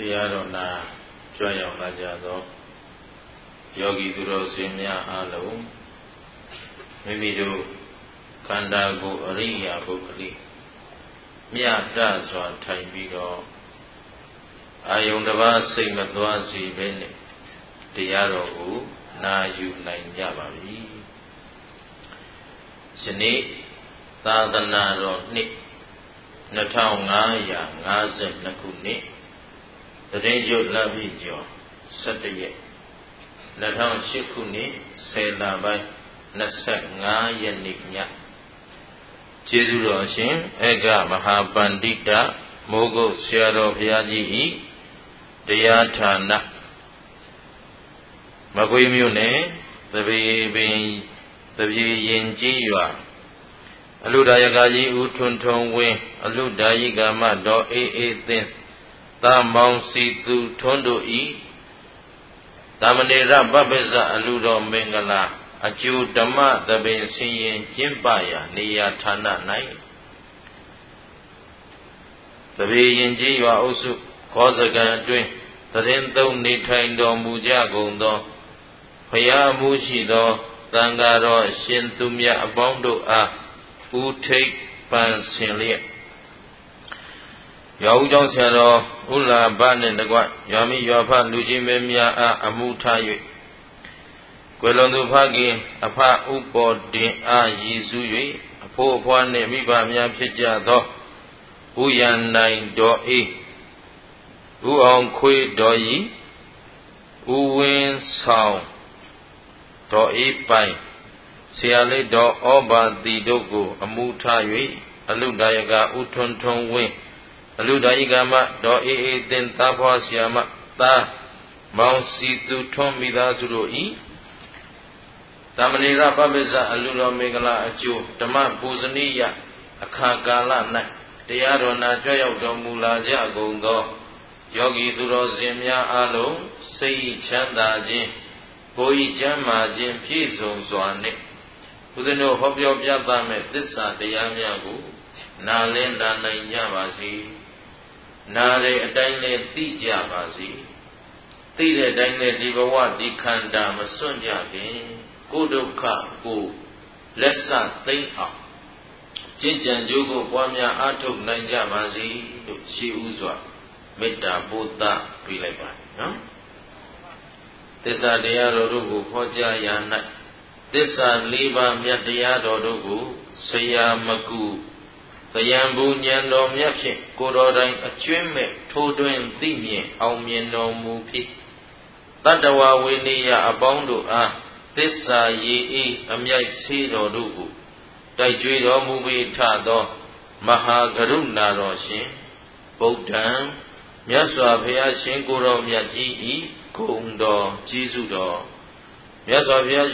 တရားတော်နာကြွရောက်လာကြသောယောဂီသူတော်စင်များအားလုံးမိမိတို့ခန္ဓာကိုယ်အရိယာပုဂ္ဂလိမြတ်တစွာထိုင်ပြီးတော့အာယုန်တစ်ပါးစိတ်မသွားစေဘဲနဲ့တရားတော်ကိုနာယူနိုင်ကြပါပြီ။ယနေ့သာသနာတော်နှစ်2552ခုနှစ်တရင်ကျွတ်လပြည့်ကျော်17ရက်2008ခုနှစ်10လပိုင်း25ရက်နေ့ညကျေးဇူးတော်ရှင်ဧကမဟာပန္တိတမိုးကုတ်ဆရာတော်ဘုရားကြီး၏တရားဌာနမကွေးမြို့နယ်သပြေရင်ကြီးရွာအလုဒါယကကြီးဦးထွန်းထွန်းဝင်းအလုဒါယိကမတော်အေးအေးသင်းသာမောင်စီသူထွန်းတို့ဤသာမဏေရပပ္ပဇအလုတော်မင်္ဂလာအကျိုးဓမ္မသဘင်ဆင်းရင်ကျင့်ပရာနေရာဌာန၌သပြေရင်ကြီးရွာအုပ်စုခောစကံအတွင်းသတင်းသုံးနေထိုင်တော်မူကြကုန်သောဘုရားမှုရှိသောသံဃာတော်ရှင်သူမြတ်အပေါင်းတို့အားဦးထိပ်ပန်းဆင်လျက်ရွာဦးကျောင်းဆရာတော်ဥလာဘနှင့်တကွရွာမိရွာဖလူကြီးမင်းများအားအမှုထား၍ကွယ်လွန်သူဖခင်အဖဥပေါ်တင်အားရည်စူး၍အဖိုးအဖွားနှင့်မိဘများဖြစ်ကြသောဥယျာဉ်နိုင်တော်အေးဥအောင်ခွေးတော်ဤဥဝင်းဆောင်တော်အေးပိုင်ဆရာလေးတော်ဩဘာတိတို့ကိုအမှုထား၍အလုဒါယကဥထွန်းထွန်းဝင်းအလုဒါယိကမတော်အေးအေးသင်သားဖွားဆရာမသားမောင်စီသူထွန်းမိသားစုတို့ဤသမဏေရပပ္ပဇအလုတော်မင်္ဂလာအကျိုးဓမ္မပူဇနီယအခါကာလ၌တရားတော်နာကြွရောက်တော်မူလာကြကုန်သောယောဂီသူတော်စင်များအားလုံးစိတ်ချမ်းသာခြင်းကိုယ်ဤကျမ်းမာခြင်းပြည့်စုံစွာနှင့်ဘုရားတို့ဟောပြောပြသမဲ့သစ္စာတရားများကိုနားလည်နိုင်ကြပါစေနားတဲ့အတိုင်းလည်းသိကြပါစေသိတဲ့အတိုင်းလည်းဒီဘဝဒီခန္ဓာမစွန့်ကြခင်ကိုယ်ဒုက္ခကိုလက်ဆသိမ့်အောင်ကျင့်ကြံကြိုးကိုပွားများအားထုတ်နိုင်ကြပါစေလို့ရှိဥစွာမေတ္တာပို့သပေးလိုက်ပါနော်သစ္စာတရားတော်တို့ကိုခေါ်ကြရာ၌သစ္စာ၄ပါးမြတ်တရားတော်တို့ကိုဆရာမကုသယံဘူဉဏ်တော်မြတ်ဖြင့်ကိုယ်တော်တိုင်အကျွင့်မဲ့ထိုးတွင်သိမြင်အောင်မြင်တော်မူဖြစ်တတ္တဝဝေနိယအပေါင်းတို့အားသစ္စာရေအေးအမြိုက်ဆေးတော်တို့ကိုတိုက်ကြွေးတော်မူပြီးထသောမဟာကရုဏာတော်ရှင်ဗုဒ္ဓံမြတ်စွာဘုရားရှင်ကိုယ်တော်မြတ်ကြီးဤဂုဏ်တော်ကျေးဇူးတော်မြတ်စွာဘုရား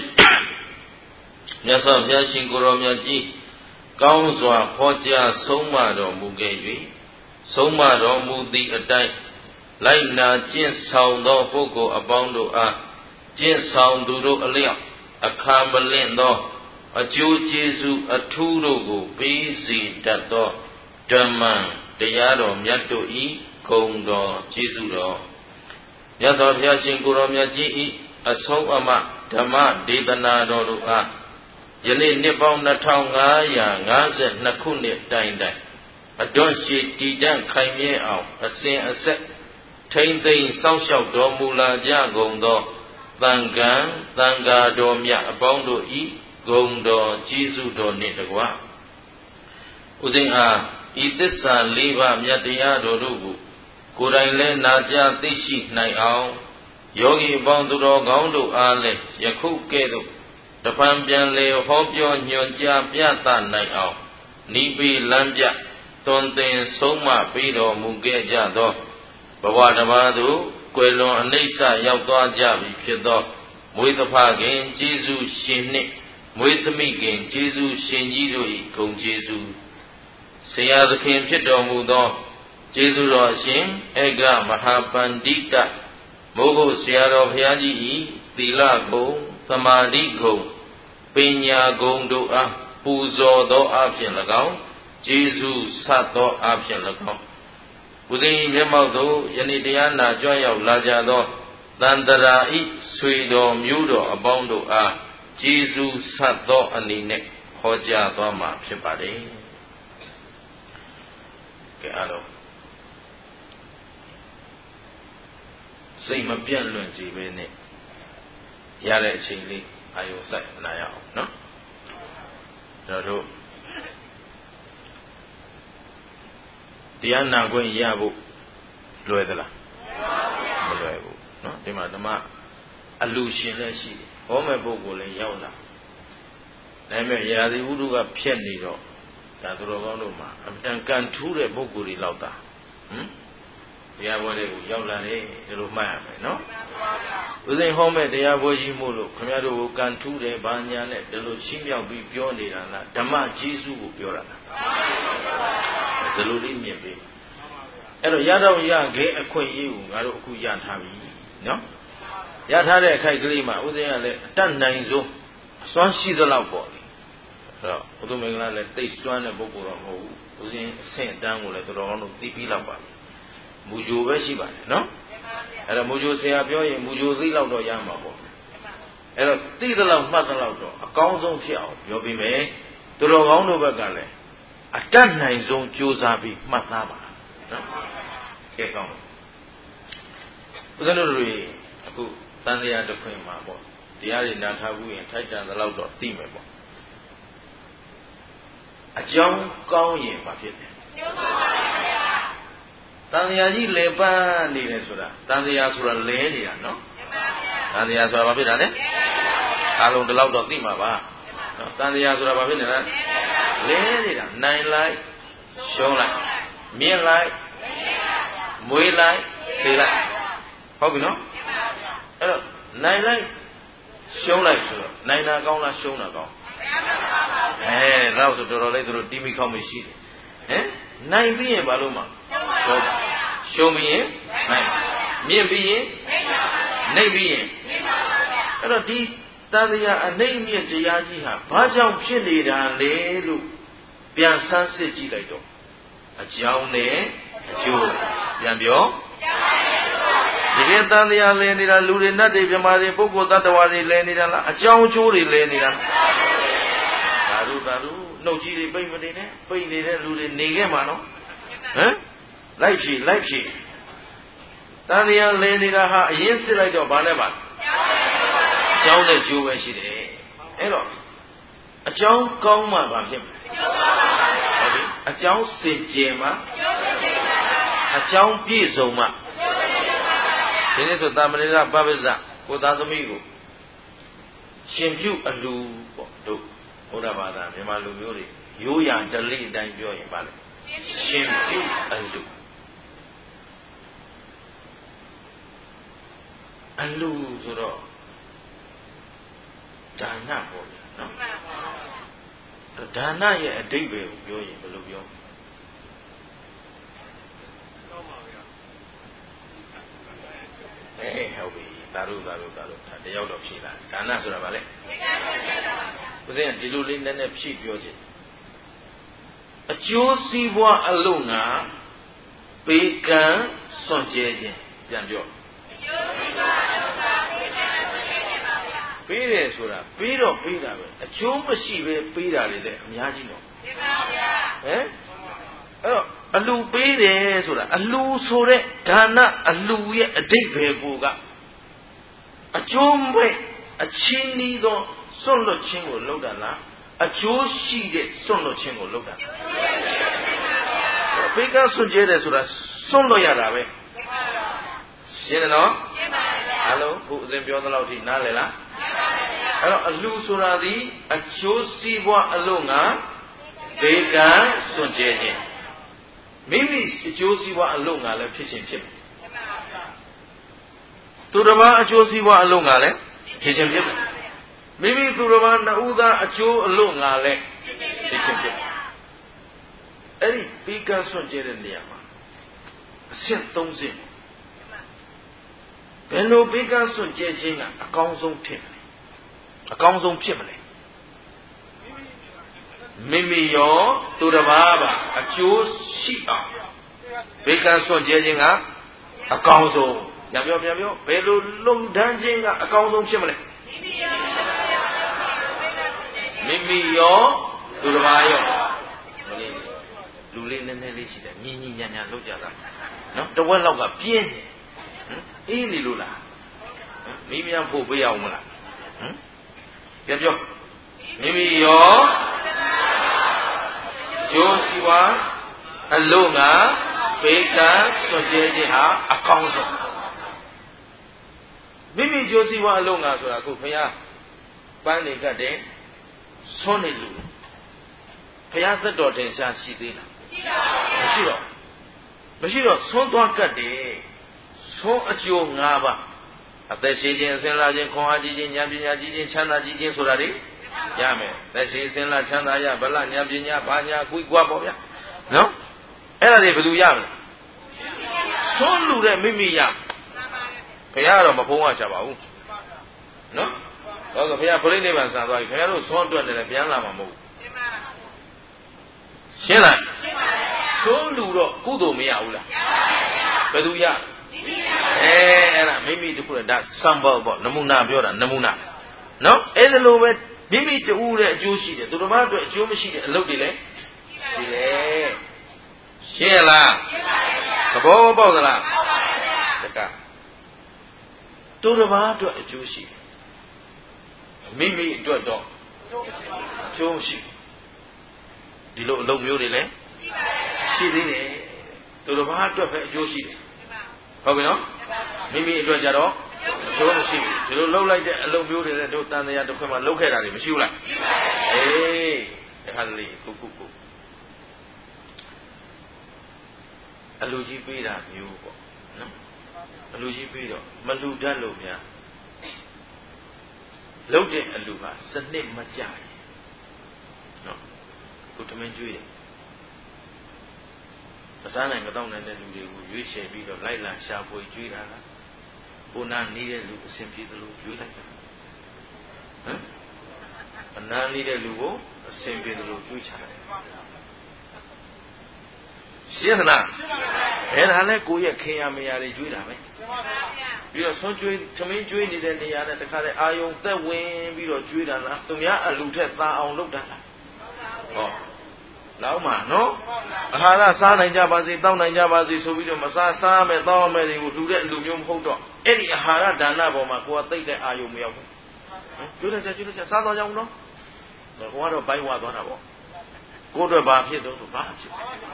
ရှင်ကိုယ်တော်မြတ်ကြီးကောင်းစွာဟောကြားဆုံးမတော်မူခဲ့၍ဆုံးမတော်မူသည့်အတိုင်းလိုက်နာကျင့်ဆောင်သောပုဂ္ဂိုလ်အပေါင်းတို့အားကျင့်ဆောင်သူတို့အလျောက်အခါမလင့်သောအကျိုးကျေးဇူးအထူးတို့ကိုပေးစေတတ်သောဓမ္မတရားတော်မြတ်တို့ဤဂုဏ်တော်ကျေးဇူးတော်မြတ်စွာဘုရားရှင်ကိုယ်တော်မြတ်ကြီးဤအဆုံးအမဓမ္မဒေသနာတော်တို့အားယနေ့နှစ်ပေါင်း2552ခုနှစ်တိုင်အတွန်းရှိတည်တံ့ခိုင်မြဲအောင်အစဉ်အဆက်ထိမ့်သိမ်းစောင့်ရှောက်တော်မူလာကြကုန်သောသံဃာတော်မြတ်အပေါင်းတို့ဤဂုဏ်တော်ကျေးဇူးတော်နှင့်တကွဥစဉ်အားဤသစ္စာ၄ပါးမြတ်တရားတော်တို့ကိုကိုယ်တိုင်လည်းနာကြားသိရှိနိုင်အောင်ယောဂီအပေါင်းသူတော်ကောင်းတို့အားလည်းယခုကဲ့သို့တဖန်ပြန်လေဟောပြောညွှန်ကြားပြသနိုင်အောင်နိဗ္ဗေလမ်းပြသွန်သင်ဆုံးမပေးတော်မူခဲ့ကြသောဘဝတစ်ပါးသို့ကွယ်လွန်အနိစ္စရောက်သွားကြပြီဖြစ်သောမွေးသဖခင်ကျေးဇူးရှင်နှင့်မွေးသမိခင်ကျေးဇူးရှင်ကြီးတို့၏ဂုဏ်ကျေးဇူးဆရာသခင်ဖြစ်တော်မူသောကျေးဇူးတော်ရှင်ဧကမဟာပန္တိတမိုးကုတ်ဆရာတော်ဘုရားကြီး၏သီလဂုဏ်သမာဓိဂုဏ်ပညာဂုဏ်တို့အားပူဇော်သောအဖြစ်၎င်းကျေးဇူးဆတ်သောအဖြစ်၎င်းဦးဇင်းမျက်မှောက်သို့ယနေ့တရားနာကြွရောက်လာကြသောတန်တရာဤဆွေတော်မျိုးတော်အပေါင်းတို့အားကျေးဇူးဆက်သောအနေနဲ့ဟောကြားသွားမှာဖြစ်ပါတယ်ကဲအားလုံးစိတ်မပြတ်လွင့်ကြည်ပဲနဲ့ရတဲ့အချိန်လေးအာယုံစိုက်နာရအောင်နော်တို့တရားနာခွင့်ရဖို့လွယ်သလားမလွယ်ဘူးเนาะဒီမှာဓမ္မအလူရှင်လည်းရှိတယ်ဟောမဲ့ပုဂ္ဂိုလ်လည်းရောက်လာဒါပေမဲ့ရာသီဥတုကဖြက်နေတော့ဒါသူတော်ကောင်းတို့မှာအမှန်ကန်ထူးတဲ့ပုဂ္ဂိုလ်တွေလောက်တာတရားပွဲတွေကိုရောက်လာတယ်ဒီလိုမှတ်ရမယ်เนาะဦးဇင်းဟောမဲ့တရားပွဲကြီးမို့လို့ခင်ဗျားတို့ကိုကန်ထူးတယ်ဘာညာနဲ့ဒီလိုရှင်းမြောက်ပြီးပြောနေတာလားဓမ္မကျေးဇူးကိုပြောတာလားဒီလိုလေးမြင်ပြီအဲ့တော့ရတော့ရခဲ့အခွင့်အရေးကိုငါတို့အခုရထားပြီနော်ရထားတဲ့အခိုက်ကလေးမှာဦးဇင်းကလည်းအတတ်နိုင်ဆုံးအစွမ်းရှိသလောက်ပေါ့လေအဲ့တော့ဘုသူမင်္ဂလာလည်းတိတ်စွမ်းတဲ့ပုဂ္ဂိုလ်တော့မဟုတ်ဘူးဦးဇင်းအဆင့်အတန်းကိုလည်းတော်တော်ကောင်းတို့သိပြီးလောက်ပါပြီမူဂျိုပဲရှိပါတယ်နော်အဲ့တော့မူဂျိုဆရာပြောရင်မူဂျိုသိလောက်တော့ရမှာပေါ့အဲ့တော့သိသလောက်မှတ်သလောက်တော့အကောင်းဆုံးဖြစ်အောင်ပြောပြီးမယ်တော်တော်ကောင်းတို့ဘက်ကလည်းအတတ်နိုင်ဆုံးကြိုးစားပြီးမှတ်သားပါနော်ကဲကောင်းဦးဇင်းတို့တွေအခုတန်တရားတစ်ခွင်မှာပေါ့တရားတွေနာထားဘူးရင်ထိုက်တန်သလောက်တော့သိမယ်ပေါ့အကြောင်းကောင်းရင်ဘာဖြစ်လဲတန်တရားကြီးလဲပန်းနေတယ်ဆိုတာတန်တရားဆိုတာလဲနေတာနော်တန်တရားဆိုတာဘာဖြစ်တာလဲအားလုံးဒီလောက်တော့သိမှာပါနော်တန်တရားဆိုတာဘာဖြစ်နေတာလဲနေတာနိုင်လိုက်ရှုံးလိုက်မြင်လိုက်မွေးလိုက်ဖေးလိုက်ဟုတ်ပြီနော်အဲ့တော့နိုင်လိုက်ရှုံးလိုက်ဆိုတော့နိုင်တာကောင်းလားရှုံးတာကောင်းတော့ဆိုတော်တော်လေးသူတို့တီးမိခေါက်မိရှိတယ်ဟမ်နိုင်ပြီးရင်ဘာလို့မှရှုံးပြီးရင်နိုင်မြင်ပြီးရင်နှိပ်ပြီးရင်အဲ့တော့ဒီတရားအနှိမ့်မြင့်တရားကြီးဟာဘာကြောင့်ဖြစ်နေတာလဲလို့ပြန်ဆန်းစစ်ကြည့်လိုက်တော့အကြောင်းနဲ့အကျိုးပြန်ပြောဒီကတရားလဲနေတာလူတွေနတ်တွေမြမာတွေပုဂ္ဂိုလ်တ attva တွေလဲနေတာလားအကြောင်းအကျိုးတွေလဲနေတာလားသာဓုနှုတ်ကြီးတွေပိတ်မနေနဲ့ပိတ်နေတဲ့လူတွေနေခဲ့မှာနော်ဟမ်လိုက်ဖြည့်တရားလဲနေတာဟာအရင်စစ်လိုက်တော့ဘာနဲ့ပါအကြောင်းနဲ့ကျိုးပဲရှိတယ်အဲ့တော့အကြောင်းကောင်းမှဘာဖြစ်မလဲဟုတ်ပြီအကြောင်းစင်ကြယ်မှအကြောင်းပြည့်စုံမှဒီနေ့ဆိုတာမဏေရပပစ္စကိုသားသမီးကိုရှင်ပြုအလူပေါ့တို့ဘုရားဘာသာမြန်မာလူမျိုးတွေရိုးရာဓလေ့အတိုင်းပြောရင်ဗါလဲရှင်ပြုအလူဆိုတော့ဒါနပေါ့နော်ဒါနရဲ့အဓိပ္ပာယ်ကိုပြောရင်ဘယ်လိုပြောဟုတ်ပြီသာဓုတယောက်တော့ဖြေလာဒါနဆိုတာဗါလဲဦးဇင်းကဒီလိုလေးနည်းနည်းဖြည့်ပြောခြင်းအကျိုးစီးပွားအလို့ငါပေးကံစွန့်ကြဲခြင်းပြန်ပြောအကျိုးစီးပွားအလို့ငါပေးကံစွန့်ကြဲခြင်းပါဗျာပေးတယ်ဆိုတာပေးတော့ပေးတာပဲအကျိုးမရှိပဲပေးတာလေတဲ့အများကြီးတော့ပြပါဗျာဟမ်အဲ့တော့အလူပေးတယ်ဆိုတာအလူဆိုတဲ့ဒါနအလူရဲ့အဓိပ္ပာယ်ကအကျိုးမဲ့အချင်းဤသောစွန့်လွတ်ခြင်းကိုလုပ်တာလားအကျိုးရှိတဲ့စွန့်လွတ်ခြင်းကိုလုပ်တာဘေးကစွန့်ကြဲတယ်ဆိုတာစွန့်လွတ်ရတာပဲရှင်းတယ်နော်ရှင်းပါဗျာအားလုံးခုအစဉ်ပြောသလောက်ထိနားလည်လားရှင်းပါဗျာအဲ့တော့အလူဆိုတာဒီအကျိုးစီးပွားအလို့ငါဘေးကစွန့်ကြဲခြင်းမိမိအကျိုးစီးပွားအလို့ငါလည်းဖြစ်ခြင်းဖြစ်သူတစ်ပါးအကျိုးစီးပွားအလို့ငါလည်းဖြစ်ခြင်းဖြစ်မိမိသူတစ်ပါးနှစ်ဦးသားအကျိုးအလို့ငါလည်းဖြစ်ခြင်းဖြစ်အဲ့ဒီဘေးကစွန့်ကြဲတဲ့နေရာမှာအဆင့်၃ဆင့်ဘယ်လိုဘေးကစွန့်ကြဲခြင်းကအကောင်းဆုံးဖြစ်မလဲအကောင်းဆုံးဖြစ်မလဲမိမိရောသူတစ်ပါးပါအကျိုးရှိအောင်ဘေကစွန့်ကြဲခြင်းကအကောင်းဆုံးပြန်ပြောဘယ်လိုလုံဒန်းခြင်းကအကောင်းဆုံးဖြစ်မလဲမိမိရောသူတစ်ပါးရောလူလေးနည်းနည်းလေးရှိတယ်ညီညီညာညာလောက်ကြတာနော်တဝက်လောက်ကပြင်းအေးနေလို့လားမိမဖို့ပေးအောင်မလားပြန်ပြောမိမိရောကျိုးစီဝါအလို့ငါဘေကစွန့်ကြဲခြင်းဟာအကောင်းဆုံးမိမိကျိုးစီဝါအလို့ငါဆိုတာခုဘုရားပန်းနေကတဲ့ဆွန်းနေလူဘုရားသက်တော်တင်ရှားရှိသေးလားမရှိတော့ဆွန်းသွားကတ်တယ်ဆွန်းအကျိုး၅ပါးအသက်ရှိခြင်းအစဉ်လာခြင်းခွန်အားကြီးခြင်းဉာဏ်ပညာကြီးခြင်းချမ်းသာကြီးခြင်းဆိုတာတွေရမယ်သက်ရှိအစဉ်လာချမ်းသာရဗလဉာဏ်ပညာဘာညာကွီကွာပေါ့ဗျာနော်အဲ့ဒါတွေဘယ်သူရမလဲဆွန်းလူတဲ့မိမိရဘုရားကတော့မဖုံးဝချပါဘူးနော်ဟုတ်ကဲ့ဘုရားပြိဋိနိဗ္ဗာန်ဆံသွားပြီခင်ဗျားတို့ဆွန်းအတွက်လည်းပြန်လာမှာမဟုတ်ဘူးရှင်းလားဆွန်းလူတော့ကုသိုလ်မရဘူးလားဘယ်သူရအဲ့ဒါမိမိတခုဒါ sample ပေါ့နမူနာပြောတာနမူနာနော်အဲ့ဒါလိုပဲမိမိတူတဲ့အကျိုးရှိတယ်သူတစ်ပါးအတွက်အကျိုးမရှိတဲ့အလုပ်တွေလည်းရှိတယ်ရှင်းလားသဘောပေါက်သလားတကသူတစ်ပါးအတွက်အကျိုးရှိတယ်မိမိအတွက်တော့အကျိုးရှိဒီလိုအလုပ်မျိုးတွေလည်းရှိသေးတယ်သူတစ်ပါးအတွက်ပဲအကျိုးရှိတယ်ဟုတ်ပြီနော်မိမိအတွက်ကြတော့အကျိုးမရှိဘူးဒီလိုလှုပ်လိုက်တဲ့အလုပ်မျိုးတွေလည်းတို့တန်တရားတစ်ခွက်မှလှုပ်ခဲ့တာတွေမရှိဘူးလားအေးအခါလေးကုအလူကြီးပေးတာမျိုးပေါ့နော်အလူကြီးပေးတော့မလူတတ်လို့များလှုပ်တဲ့အလူကစနစ်မကြဘူးနော်ကိုတမင်းကျွေးတယ်မစားနိုင်မတော့နိုင်တဲ့လူတွေကိုရွေးချယ်ပြီးတော့လိုက်လံရှာဖွေကျွေးတာလားဘုနာနေတဲ့လူအစဉ်ပြေသလိုကျွေးလိုက်တာဟမ်အနာနေတဲ့လူကိုအစဉ်ပြေသလိုကျွေးချတယ်ရှင်းသလားအဲ့ဒါလည်းကိုယ့်ရဲ့ခင်ရမရတွေကျွေးတာပဲပြီးတော့ဆွမ်းကျွေးသမင်းကျွေးနေတဲ့နေရာနဲ့တခါတည်းအာယုံသက်ဝင်ပြီးတော့ကျွေးတာလားသူများအလူထက်သာအောင်လုပ်တာလားဟောနောက်မှနော်အာဟာရစားနိုင်ကြပါစေတောက်နိုင်ကြပါစေဆိုပြီးတော့မစားမယ်တောက်မယ်တွေကိုလှူတဲ့အလူမျိုးမဟုတ်တော့အဲ့ဒီအာဟာရဒါနပေါ်မှာကိုယ်ကသိတဲ့အာယုံမရောက်ဘူးကျွေးလိုက်ချက်စားတော့ကြအောင်နော်ကိုကတော့ဘိုင်းဝါသွားတာပေါ့ကိုယ့်အတွက်ဘာဖြစ်တော့ဘာဖြစ်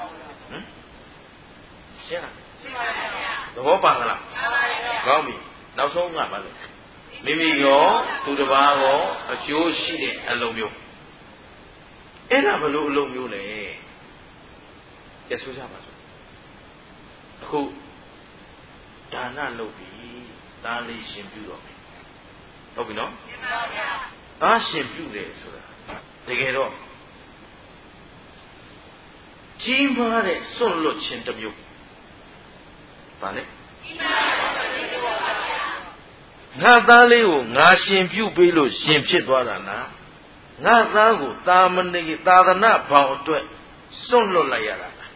ရှင်းလားသဘောပါလားကောင်းပြီနောက်ဆုံးကဘာလဲမိမိရောသူတစ်ပါးရောအကျိုးရှိတဲ့အလုံးမျိုးအဲ့ဒါဘလို့အလုံးမျိုးလဲကြည့်ဆိုကြပါစို့အခုဒါနလုပ်ပြီးသားလေးရှင်ပြုတော့မယ်ဟုတ်ပြီနော်သားရှင်ပြုတယ်ဆိုတာတကယ်တော့ကြီးမားတဲ့စွန့်လွတ်ခြင်းတစ်မျိုးပါလေငါသားလေးကိုငါရှင်ပြုပေးလို့ရှင်ဖြစ်သွားတာလားငါသားကိုသာမဏေသာသနာဘောင်အတွက်စွန့်လွတ်လိုက်ရတာလား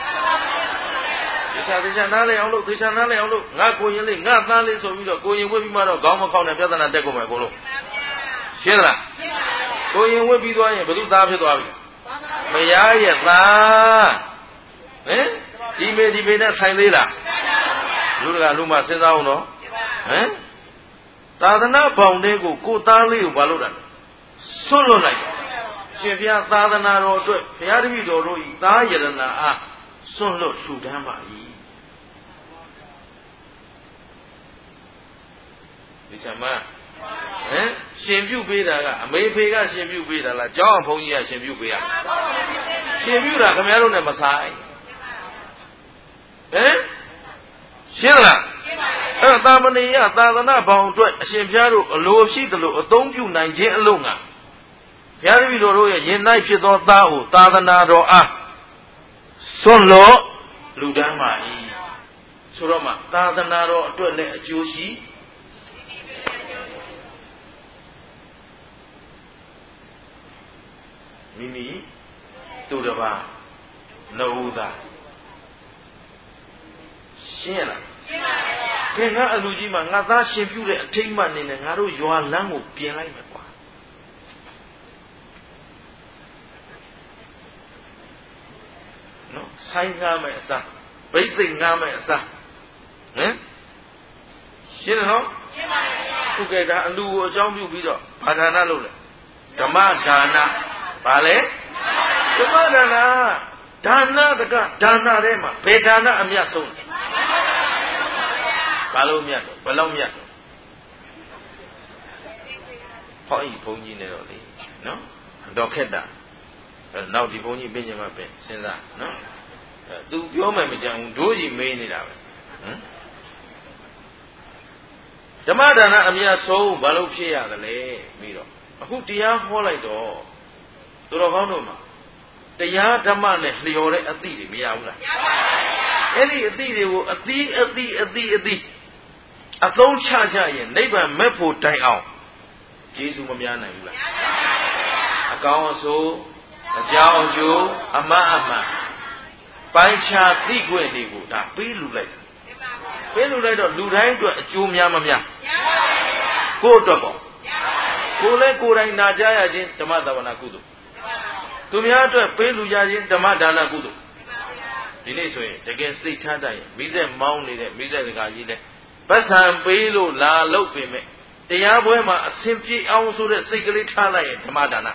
သေချာနားလည်အောင်လို့ငါကိုရင်လေးငါသားလေးဆိုပြီးတော့ကိုရင်ဝတ်ပြီးမှတော့ခေါင်းမခေါက်နဲ့ပြဿနာတက်ကုန်မယ်ကိုလို့ရှင်းလားကိုရင်ဝတ်ပြီးသွားရင်ဘယ်သူသားဖြစ်သွားပြီမယားရဲ့သားဟင်ဒီမေနဲ့ဆိုင်သေးလားလူတကာလူမစဉ်းစားအောင်နော်ဟမ်သာသနာဘောင်တဲ့ကိုသားလေးကိုဘာလုပ်တာလဲဆွတ်လွတ်လိုက်ရှင်ဘုရားသာသနာတော်အတွက်ဘုရားတပည့်တော်တို့ဤသားယရနာအားဆွတ်လွတ်လှူဒန်းပါ၏ဒီချမ်းမဟမ်ရှင်ပြုပေးတာကအမေဖေကရှင်ပြုပေးတာလားကျောင်းအောင်ဘုန်းကြီးကရှင်ပြုပေးရရှင်ပြုတာခင်ဗျားတို့နဲ့မဆိုင်ဟမ်ရှင်းလားအဲ့သာမဏေယသာသနာဘောင်အတွက်အရှင်ဘုရားတို့အလိုရှိသလိုအသုံးပြုနိုင်ခြင်းအလို့ငါဘုရားတပည့်တော်တို့ရဲ့ယင်၌ဖြစ်သောသားကိုသာသနာတော်အားစွန့်လို့လူတန်းပါ၏ဆိုတော့မှသာသနာတော်အတွက်လည်းအကျိုးရှိမိမိသူတစ်ပါးနှုတ်သားရှင်းရလားကဲငါအလူကြီးမှာငါသားရှင်ပြုတဲ့အထိမ့်မှနေနဲ့ငါတို့ရွာလမ်းကိုပြင်လိုက်မယ်ကွာနော်ဆိုင်ငါမယ်အစားဗိသိက်ငါမယ်အစားဟမ်ရှင်းတယ်နော်ရှင်းပါပြီဗျာခုကဲဒါအလူကိုအကြောင်းပြုပြီးတော့ဘာဒါနလုပ်လဲဓမ္မဒါနဘာလဲဓမ္မဒါနဒါနတကဒါနထဲမှာဘယ်ဒါနအမြတ်ဆုံးလဲဘာလို့မြတ်တော့ဘယ်လောက်မြတ်တော့ဟောဤဘုန်းကြီးနဲ့တော့လေနော်တော့ခက်တာနောက်ဒီဘုန်းကြီးပြင်မှာပဲစဉ်းစားနော်သူပြောမှမကြဘူးတို့ကြီးမေးနေတာပဲဟမ်ဓမ္မဒါနအမြတ်ဆုံးဘာလို့ဖြစ်ရသလဲပြီးတော့အခုတရားဟောလိုက်တော့သူတော်ကောင်းတို့မှာတရားဓမ္မနဲ့လျော်တဲ့အသည့်တွေမရဘူးလားမရပါဘူးအဲ့ဒီအသည့်တွေကိုအသီးအသုံးချကြရင်နိဗ္ဗာန်မဲ့ဖို့တိုင်အောင်ယေရှုမများနိုင်ဘူးလားမများပါဘူးအကောင်းအဆိုးအကြောင်းအကျိုးအမှန်ပိုင်းခြားသိခွင့်တွေကိုဒါပေးလူလိုက်ပေးလူလိုက်တော့လူတိုင်းအတွက်အကျိုးများမများကိုယ့်အတွက်ပေါ့ကိုယ်လည်းကိုယ်တိုင်နာကြရခြင်းဓမ္မသဝနာကုသိုလ်သူများအတွက်ပေးလူရခြင်းဓမ္မဒါနကုသိုလ်ဒီနေ့ဆိုရင်တကယ်စိတ်ထားတိုင်းမိဆက်မောင်းနေတဲ့မိဆက်စကားကြီးလဲပတ်စံပေးလို့လာလို့ပြင်မဲ့တရားပွဲမှာအစဉ်ပြေအောင်ဆိုတဲ့စိတ်ကလေးထားလိုက်ရင်ဓမ္မဒါန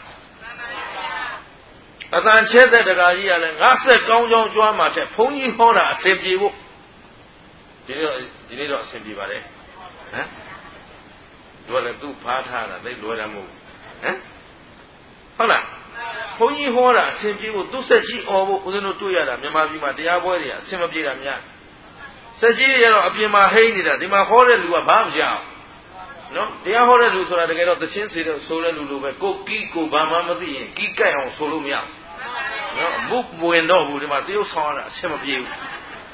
အတန်ချဲတဲ့တရားကြီးကလည်းငါဆက်ကောင်းကြောင်းကြွားမှာတဲ့ဘုန်းကြီးဟောတာအစဉ်ပြေဖို့ဒီနေ့တော့အစဉ်ပြေပါတယ်ဟမ်တို့လည်းသူ့ဖားထားတာသိလွယ်တယ်မဟုတ်ဟမ်ဟုတ်လားဘုန်းကြီးဟောတာအစဉ်ပြေဖို့သူ့ဆက်ကြီးអော်ဖို့ဦးဇင်းတို့တွေ့ရတာမြန်မာပြည်မှာတရားပွဲတွေအစဉ်မပြေတာများဆက်ကြီးတွေကတော့အပြင်မှာဟိန်းနေတာဒီမှာဟောတဲ့လူကဘာမှမကြောက်နော်တရားဟောတဲ့လူဆိုတာတကယ်တော့သချင်းစီတဲ့ဆိုတဲ့လူလိုပဲကိုကီးကိုဘာမှမသိရင်ကီးကြိုက်အောင်ဆိုလို့မရဘူးနော်မုတ်ဝင်တော့ဘူးဒီမှာတရုပ်ဆောင်ရတာအဆက်မပြေဘူး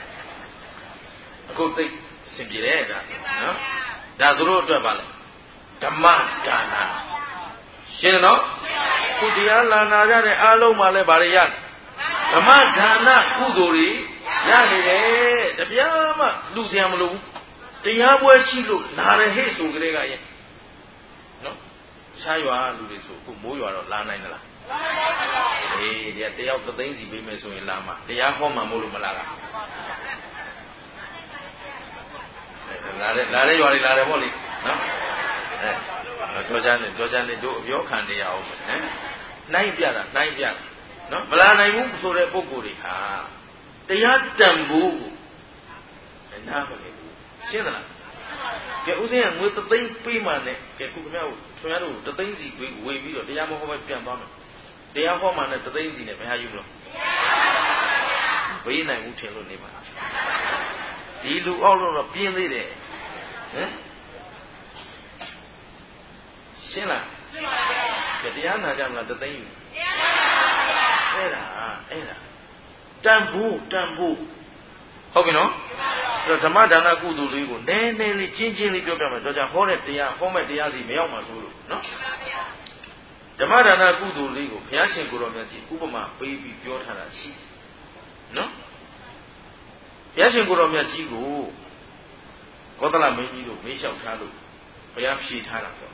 အခုသိအဆင်ပြေတယ်ဒါနော်ဒါသူတို့အတွက်ပါလေဓမ္မဒါနရှင်းနော်ခုတရားလာနာကြတဲ့အားလုံးမှာလည်းဗာရရဓမ္မဒါနကုသိုလ်တွေရနေတယ်တပြားမှလူစရာမလိုဘူးတရားပွဲရှိလို့လာတယ်ဟဲ့ဆိုကြတဲ့ကရဲ့နော်ရှားရွာလူတွေဆိုခုမိုးရွာတော့လာနိုင်သလားအေးဒီတယောက်သိန်းစီပေးမယ်ဆိုရင်လာမှာတရားဟောမှမို့လို့မလာတာလာတဲ့ရွာတွေလာတယ်ပေါ့လေနော်ပြောကြနေတို့အပြောခံနေရအောင်ဟမ်နိုင်ပြတာနော်မလာနိုင်ဘူးဆိုတဲ့ပုဂ္ဂိုလ်တွေဟာတရားတန်ဖို့ကိုနားမလည်ဘူးရှင်းသလားကဲဥစဉ်ကငွေ3သိန်းပေးမှနဲ့ကဲခုခင်ဗျားကိုထွန်ရတို့3သိန်းစီပေးဝေပြီးတော့တရားမဟောပဲပြန်သွားမယ်တရားဟောမှနဲ့3သိန်းစီနဲ့ဘယ်ဟာယူမလို့ဘေးနိုင်ဘူးထင်လို့နေပါဒီလူအောက်လို့တော့ပြင်းသေးတယ်ဟမ်ရှင်းလားရှင်းပါပြီတရားနာကြမလား3သိန်းယူအဲ့ဒါတန်ဖို့ဟုတ်ပြီနော်အဲ့တော့ဓမ္မဒါနကုသိုလ်လေးကိုနည်းနည်းလေးချင်းလေးပြောပြမယ်တော့ကြာဟောတဲ့တရားဟောမဲ့တရားစီမရောက်မှာဆိုလို့နော်ဓမ္မဒါနကုသိုလ်လေးကိုဘုရားရှင်ကိုယ်တော်မြတ်ကြီးဥပမာပေးပြီးပြောထားတာရှိနော်ဘုရားရှင်ကိုယ်တော်မြတ်ကြီးကိုကောသလမင်းကြီးတို့မေးလျှောက်ထားလို့ဘုရားဖြေထားတာပေါ့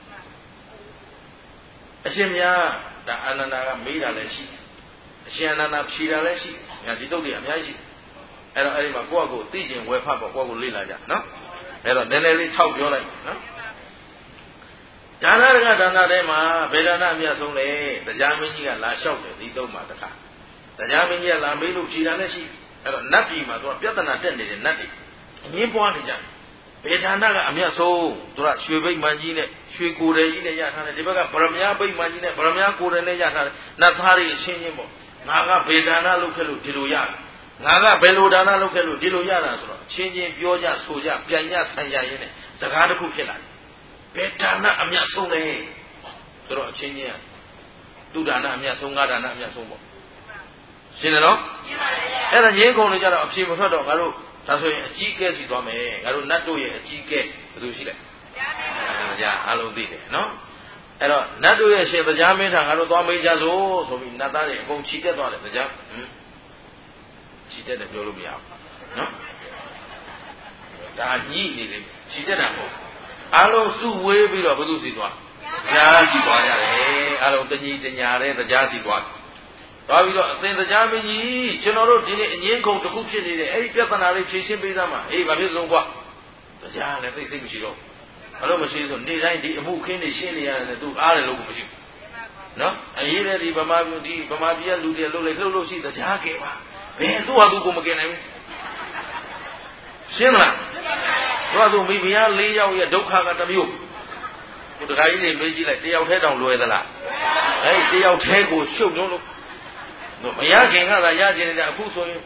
အရှင်မြတ်ဒါအာနန္ဒာကမေးတာလည်းရှိအရှင်အာနန္ဒာဖြေတာလည်းရှိညာဒီတုတ်တွေအများကြီးအဲ့တော့အဲ့ဒီမှာကိုယ့်အကိုသိကျင်ဝယ်ဖတ်ပေါ့ကိုယ့်ကိုလေ့လာကြနော်အဲ့တော့နည်းနည်းလေးထောက်ပြောလိုက်နော်ဒါနတကဒါနထဲမှာဗေဒနာအမြတ်ဆုံးလေတရားမင်းကြီးကလာလျှောက်တယ်ဒီတုတ်မှာတခါတရားမင်းကြီးကလာမေးလို့ဖြေတာလည်းရှိအဲ့တော့နတ်ပြည်မှာသူကပြဿနာတက်နေတဲ့နတ်တွေအငင်းပွားနေကြတယ်ဗေဒနာကအမြတ်ဆုံးသူကရွှေဘိတ်မှန်ကြီးနဲ့ရွှေကိုယ်တယ်ကြီးနဲ့ရထားတယ်ဒီဘက်ကဗရမ ्या ဘိတ်မှန်ကြီးနဲ့ဗရမ ्या ကိုယ်တယ်နဲ့ရထားတယ်နတ်သားတွေအချင်းချင်းပေါ့ငါကဗေဒနာလုပ်ခဲ့လို့ဒီလိုရတယ်ငါကဘယ်လိုဒါနလုပ်ခဲ့လို့ဒီလိုရတာဆိုတော့အချင်းချင်းပြောကြဆိုကြပြန်ကြဆန်ကြရင်းနဲ့စကားတစ်ခုဖြစ်လာတယ်ဘယ်ဒါနအမြတ်ဆုံးလဲဆိုတော့အချင်းချင်းကသူဒါနအမြတ်ဆုံးငါဒါနအမြတ်ဆုံးပေါ့ရှင်းတယ်နော်ရှင်းပါပြီအဲ့ဒါငင်းကုန်လို့ကြတော့အဖြေမထွက်တော့ငါတို့ဒါဆိုရင်အကြီးကဲစီသွားမယ်ငါတို့နတ်တို့ရဲ့အကြီးကဲဘယ်သူရှိလဲတရားအားလုံးသိတယ်နော်အဲ့တော့နတ်တို့ရဲ့ရှင်တရားမင်းထံငါတို့သွားမေးကြစို့ဆိုပြီးနတ်သားတွေအကုန်ချီတက်သွားတယ်တရားချီတက်တယ်ပြောလို့မရဘူးနော်ဒါညိနေတယ်ခြေတက်တာမဟုတ်အားလုံးစုဝေးပြီးတော့ဘုသူစီသွားတရားစီသွားရတယ်အားလုံးတညီတညာတဲ့တရားစီသွားပြီးတော့အစဉ်တရားမကြီးကျွန်တော်တို့ဒီနေ့အငင်းခုံတစ်ခုဖြစ်နေတယ်အဲ့ဒီပြဿနာလေးဖြေရှင်းပေးသားမှာအေးဘာဖြစ်ဆုံးကွာတရားလည်းသိစိတ်မရှိတော့ဘာလို့မရှိဆိုနေ့တိုင်းဒီအမှုခင်းနေရှင်းနေရတယ်သူအားတယ်လို့မရှိဘူးနော်အရေးတဲ့ဒီဗမာပြည်ကလူတွေလှုပ်လိုက်လှုပ်လို့ရှိတရားကဲပါဘယ်သူ့ဟာသူကိုမကဲနိုင်ဘူးရှင်းမလားသူမိဖုရား၄ယောက်ရဲ့ဒုက္ခကတစ်မျိုးဟိုတခါကြီးနေမေးကြည့်လိုက်တယောက်ထဲတောင်လွယ်သလားအဲ့တယောက်ထဲကိုရှုပ်လုံးလို့မရခင်ကသာရကျင်နေတာအခုဆိုရင်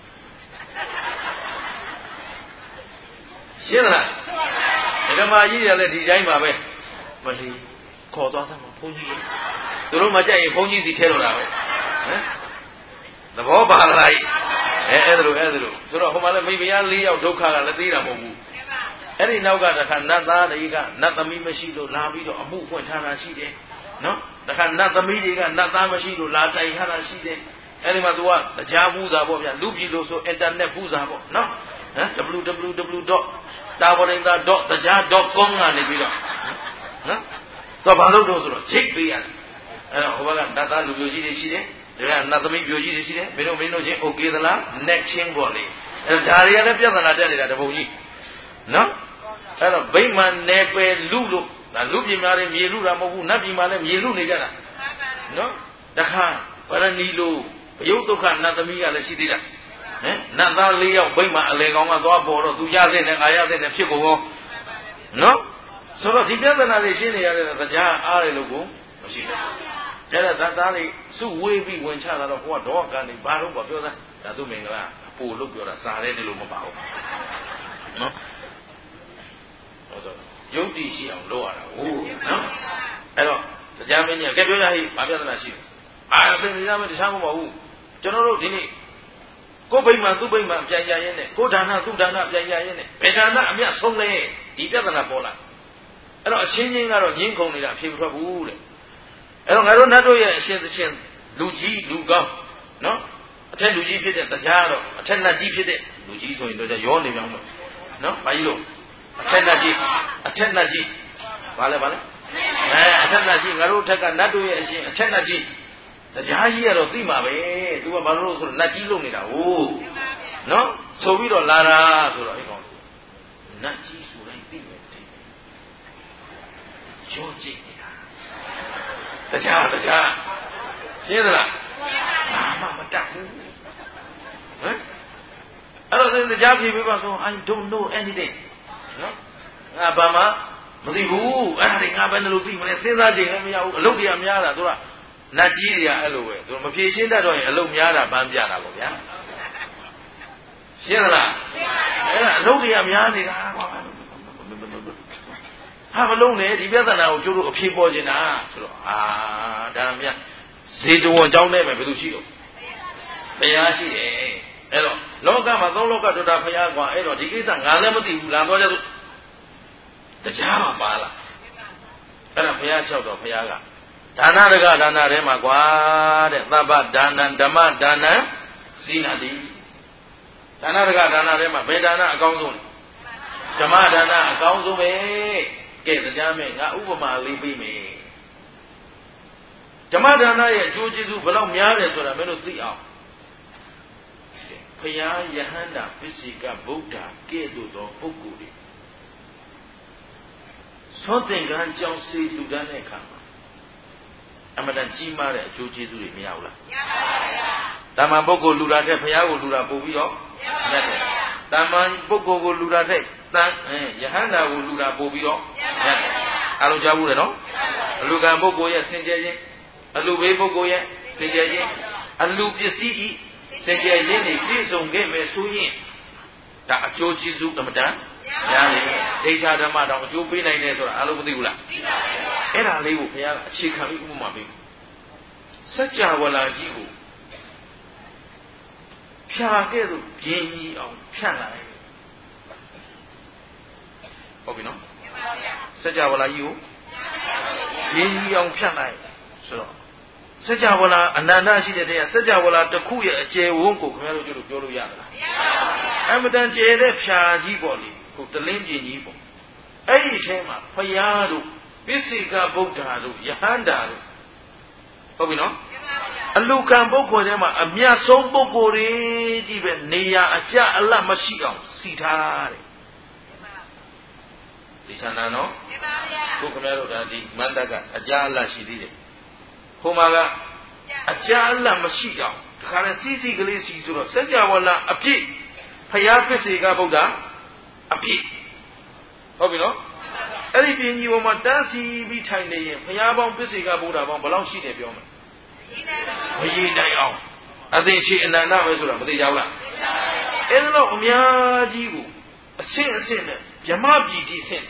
ရှင်းလားဓမ္မကြီးတွေလည်းဒီတိုင်းပါပဲမလီခေါ်သွားစမ်းဘုန်းကြီးသူတို့မကြိုက်ရင်ဘုန်းကြီးစီထဲလို့တာပဲဟမ်သဘောပါလားအဲ့ဒါလိုဆိုတော့ဟိုမှာလည်းမိဖုရား၄ယောက်ဒုက္ခကလည်းသိတာမဟုတ်ဘူးအဲ့ဒီနောက်ကတခါနတ်သားတွေကနတ်သမီးမရှိလို့လာပြီးတော့အမှုဖွင့်ထားတာရှိတယ်နော်တခါနတ်သမီးတွေကနတ်သားမရှိလို့လာတိုင်ထားတာရှိတယ်အဲ့ဒီမှာ तू ကတရားပူဇာပေါ့ဗျာလူပြည်လို့ဆိုအင်တာနက်ပူဇာပေါ့နော်ဟမ် www.tawarinda.tajah.com ကနေပြီးတော့နော်တော့ဘာလို့တော့ဆိုတော့ချိတ်ပေးရတယ်အဲ့တော့ဟိုဘက်ကနတ်သားလူမျိုးကြီးတွေရှိတယ်ဒီကနတ်သမီးမျိုးကြီးတွေရှိတယ်မင်းတို့ချင်း okay သလား net ချင်းပေါ့လေအဲ့ဒါတွေကလည်းပြဿနာတက်နေတာတပုံကြီးနော်အဲ့တော့ဗိမာန်နယ်ပယ်လူလို့ဒါလူပြည်မှာလည်းမြေလူတာမဟုတ်ဘူးနတ်ပြည်မှာလည်းမြေလူနေကြတာနော်တခါဗရဏီလိုဘယုတ်ဒုက္ခနတ်သမီးကလည်းရှိသေးတာဟမ်နတ်သား၄ယောက်ဗိမာန်အလေကောင်ကသွားပေါ်တော့သူရတဲ့နဲ့ငါရတဲ့နဲ့ဖြစ်ကုန်ရောနော်ဆိုတော့ဒီပြဿနာတွေရှင်းနေရတဲ့တရားအားတယ်လို့ကိုမရှိဘူးအဲ့ဒါသားလေးစုဝေးပြီးဝင်ချတာတော့ဟိုကတော့ကနေဘာလို့ပြောသားဒါသူမင်္ဂလာအပူလို့ပြောတာစားတယ်လို့မပါဘူးနော်ဟုတ်တော့ယုတ်တိရှိအောင်လုပ်ရတာဟုတ်နော်အဲ့တော့တရားမင်းကြီးကပြောရဟိဘာပြဿနာရှိလဲသင်တရားမတရားမဟုတ်ဘူးကျွန်တော်တို့ဒီနေ့ကိုယ်ဗိမာန်သူ့ဗိမာန်ပြန်ရရင်နဲ့ကိုယ်ဒါနသူ့ဒါနပြန်ရရင်နဲ့ဘယ်ဒါနအမြတ်ဆုံးလဲဒီပြဿနာပေါ်လာအဲ့တော့အချင်းချင်းကတော့ငင်းခုန်နေတာအဖြေမထွက်ဘူးတဲ့အဲ့တော့ငါတို့နတ်တို့ရဲ့အရှင်သရှင်လူကြီးလူကောင်းနော်အထက်လူကြီးဖြစ်တဲ့တရားတော့အထက်နတ်ကြီးဖြစ်တဲ့လူကြီးဆိုရင်တော့ရောနေပြောင်းတော့နော်ဘာကြီးလို့အထက်နတ်ကြီးဘာလဲအထက်နတ်ကြီးငါတို့အထက်ကနတ်တို့ရဲ့အရှင်အထက်နတ်ကြီးတရားကြီးကတော့သိမှာပဲသူကဘာလို့ဆိုတော့နတ်ကြီးလုံနေတာဟုတ်နော်ဆိုပြီးတော့လာတာဆိုတော့အဲ့ကောင်နတ်ကြီးဆိုတိုင်းသိမယ်ရောကြည့်နေတာတရားရှင်းသလားဘာမှမတတ်ဘူးဟမ်အဲ့တော့တရားဖြေပေးပါဆို I don't know anything နော်ငါဘာမှမသိဘူးအဲ့ဒါတွေငါဘယ်လိုသိမလဲစဉ်းစားကြည့်လည်းမရဘူးအလုပ်တွေကများတာသူကနတ်ကြီးတွေကအဲ့လိုပဲသူမဖြေရှင်းတတ်တော့ရင်အလုပ်များတာပန်းပြတာပေါ့ဗျာရှင်းလားအဲ့ဒါအလုပ်တွေကများနေတာကွာဟာမလုံးနဲ့ဒီပြဿနာကိုကျိုးတို့အဖြေပေါ်နေတာဆိုတော့ဒါမှဇေတဝန်เจ้าနဲ့ပဲဘယ်သူရှိတော့ဘုရားရှိတယ်အဲ့တော့လောကမှာသုံးလောကတို့တာဘုရားကွာအဲ့တော့ဒီကိစ္စငါလည်းမသိဘူးလာတော့ကြသူတရားမှာပါလားအဲ့ဒါဘုရားလျှောက်တော့ဘုရားကဒါနတကဒါနထဲမှာကွာတဲ့သဗ္ဗဒါနံဓမ္မဒါနံစီနာတိဒါနတကဒါနထဲမှာဘယ်ဒါနအကောင်းဆုံးလဲဓမ္မဒါနအကောင်းဆုံးပဲကဲတရားမဲ့ငါဥပမာလေးပေးမယ်ဓမ္မဒါနရဲ့အကျိုးကျေးဇူးဘယ်လောက်များတယ်ဆိုတာမင်းတို့သိအောင်ဘုရားယဟန္တာပစ္စေကဗုဒ္ဓကဲ့သို့သောပုဂ္ဂိုလ်တွေသောသင်္ကန်းကြောင့်စေတူတန်းတဲ့အခါမှာအမှန်တန်ကြီးမားတဲ့အကျိုးကျေးဇူးတွေမရဘူးလားမရပါဘူးဗျာတမန်ပုဂ္ဂိုလ်လူတာထက်ဘုရားကိုလူတာပို့ပြီးတော့မြတ်တယ်တမန်ပုဂ္ဂိုလ်ကိုလူတာထက်ယဟန္တာကိုလူတာပို့ပြီးတော့မြတ်တယ်အားလုံးကြားဘူးလေနော်အလူကံပုဂ္ဂိုလ်ရဲ့စင်ကြယ်ခြင်းအလူဘေးပုဂ္ဂိုလ်ရဲ့စင်ကြယ်ခြင်းအလူပစ္စည်းဤစင်ကြယ်ခြင်းတွေပြည့်စုံခဲ့မယ်ဆိုရင်ဒါအကျိုးကျေးဇူးအမှန်တန်များတယ်ဒိဋ္ဌာဓမ္မတောင်အကျိုးပေးနိုင်တယ်ဆိုတာအားလုံးမသိဘူးလားသိပါပါဘုရားအဲ့ဒါလေးကိုဘုရားကအခြေခံပြီးဥပမာပေးစัจ java လာကြီးကိုဖြာခဲ့လို့ပြင်းကြီးအောင်ဖြတ်လာတယ်ဟုတ်ပြီနော်စัจ java လာကြီးကိုပြင်းကြီးအောင်ဖြတ်လိုက်ဆိုတော့စัจ java လာအနန္တရှိတဲ့တရားစัจ java လာတစ်ခုရဲ့အကျယ်ဝန်းကိုခင်ဗျားတို့ကျလို့ပြောလို့ရသလားမရပါဘူးအမတန်ကျယ်တဲ့ဖြာကြီးပေါ့လေကိုတလင်းပြင်းကြီးပေါ့အဲ့ဒီထဲမှာဖယားတို့ပိစိကဗုဒ္ဓတို့ယဟန္တာတို့ဟုတ်ပြီနော်အလူကံပုဂ္ဂိုလ်ထဲမှာအမြတ်ဆုံးပုဂ္ဂိုလ်တွေကြီးပဲနေရာအကျအလတ်မရှိအောင်စီထားတယ်ဒီဌာနနော်ကိုခင်ဗျားတို့ဒါဒီမန္တကအကျအလတ်ရှိသေးတယ်ဟိုမှာကအကျအလတ်မရှိအောင်ဒါခါနဲ့စီကလေးစီဆိုတော့စัจ java လာအပြည့်ဖယားပစ္စေကဗုဒ္ဓအပြည့်ဟုတ်ပြီနော်အဲ့ဒီပြင်းကြီးပေါ်မှာတန်းစီပြီးထိုင်နေရင်ဘုရားပေါင်းပစ္စေကဗုဒ္ဓပေါင်းဘယ်လောက်ရှိတယ်ပြောမယ်မရေနိုင်အောင်အသိရှိအနန္တပဲဆိုတာမသိကြဘူးလားအဲ့ဒါတော့အများကြီးကိုအဆင့်အဆင့်နဲ့ဗြဟ္မပြည်တိဆင့်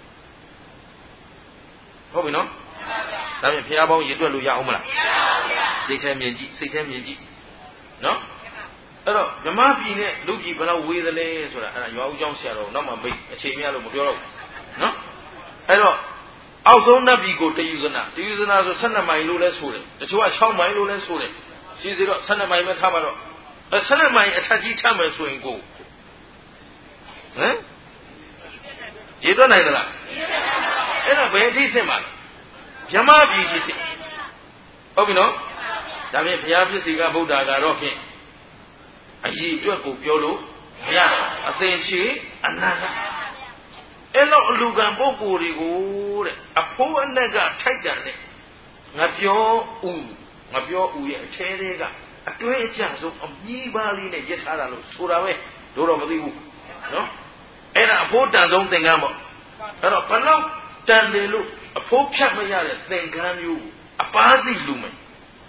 ဟုတ်ပြီနော်ဒါဖြင့်ဘုရားပေါင်းရေတွက်လို့ရအောင်မလားစိတ်ထဲမြင်ကြည့်စိတ်ထဲမြင်ကြည့်နော်အဲ့တော့ဗြဟ္မပြည်နဲ့လူပြည်ဘယ်လောက်ဝေးသလဲဆိုတာအဲ့ဒါရွာဦးကျောင်းဆရာတော်နောက်မှမိတ်အခြေမြလို့မပြောတော့ဘူးနော်အဲ့တော့အောက်ဆုံးနတ်ပြည်ကိုတယူဇနာဆို12မိုင်လို့လဲဆိုတယ်တချို့က6မိုင်လို့လဲဆိုတယ်ရှိသေးတော့12မိုင်ပဲထားပါတော့12မိုင်အထက်ကြီးထပ်မယ်ဆိုရင်ကိုဟမ်ရေတွက်နိုင်သလားအဲ့တော့ဘယ်အထိဆင့်ပါလဲဗြဟ္မပြည်ကြီးဆင့်ဟုတ်ပြီနော်ဒါဖြင့်ဘုရားပစ္စေကဗုဒ္ဓကတော့ဖြင့်အရေးအတွက်ကိုပြောလို့မရတော့အသင်ရှိအနန္တအဲ့တော့အလူကံပုဂ္ဂိုလ်တွေကိုတဲ့အဖိုးအနက်ကထိုက်တန်တဲ့ငါပြောဥရဲ့အထဲတွေကအတွင်းအကျဆုံးအမြည်ပါလေးနဲ့ရထားတာလို့ဆိုတာပဲတို့တော့မသိဘူးနော်အဲ့ဒါအဖိုးတန်ဆုံးသင်္ကန်းပေါ့အဲ့တော့ဘလောက်တန်တယ်လို့အဖိုးဖြတ်မရတဲ့သင်္ကန်းမျိုးအပားစီလူမယ်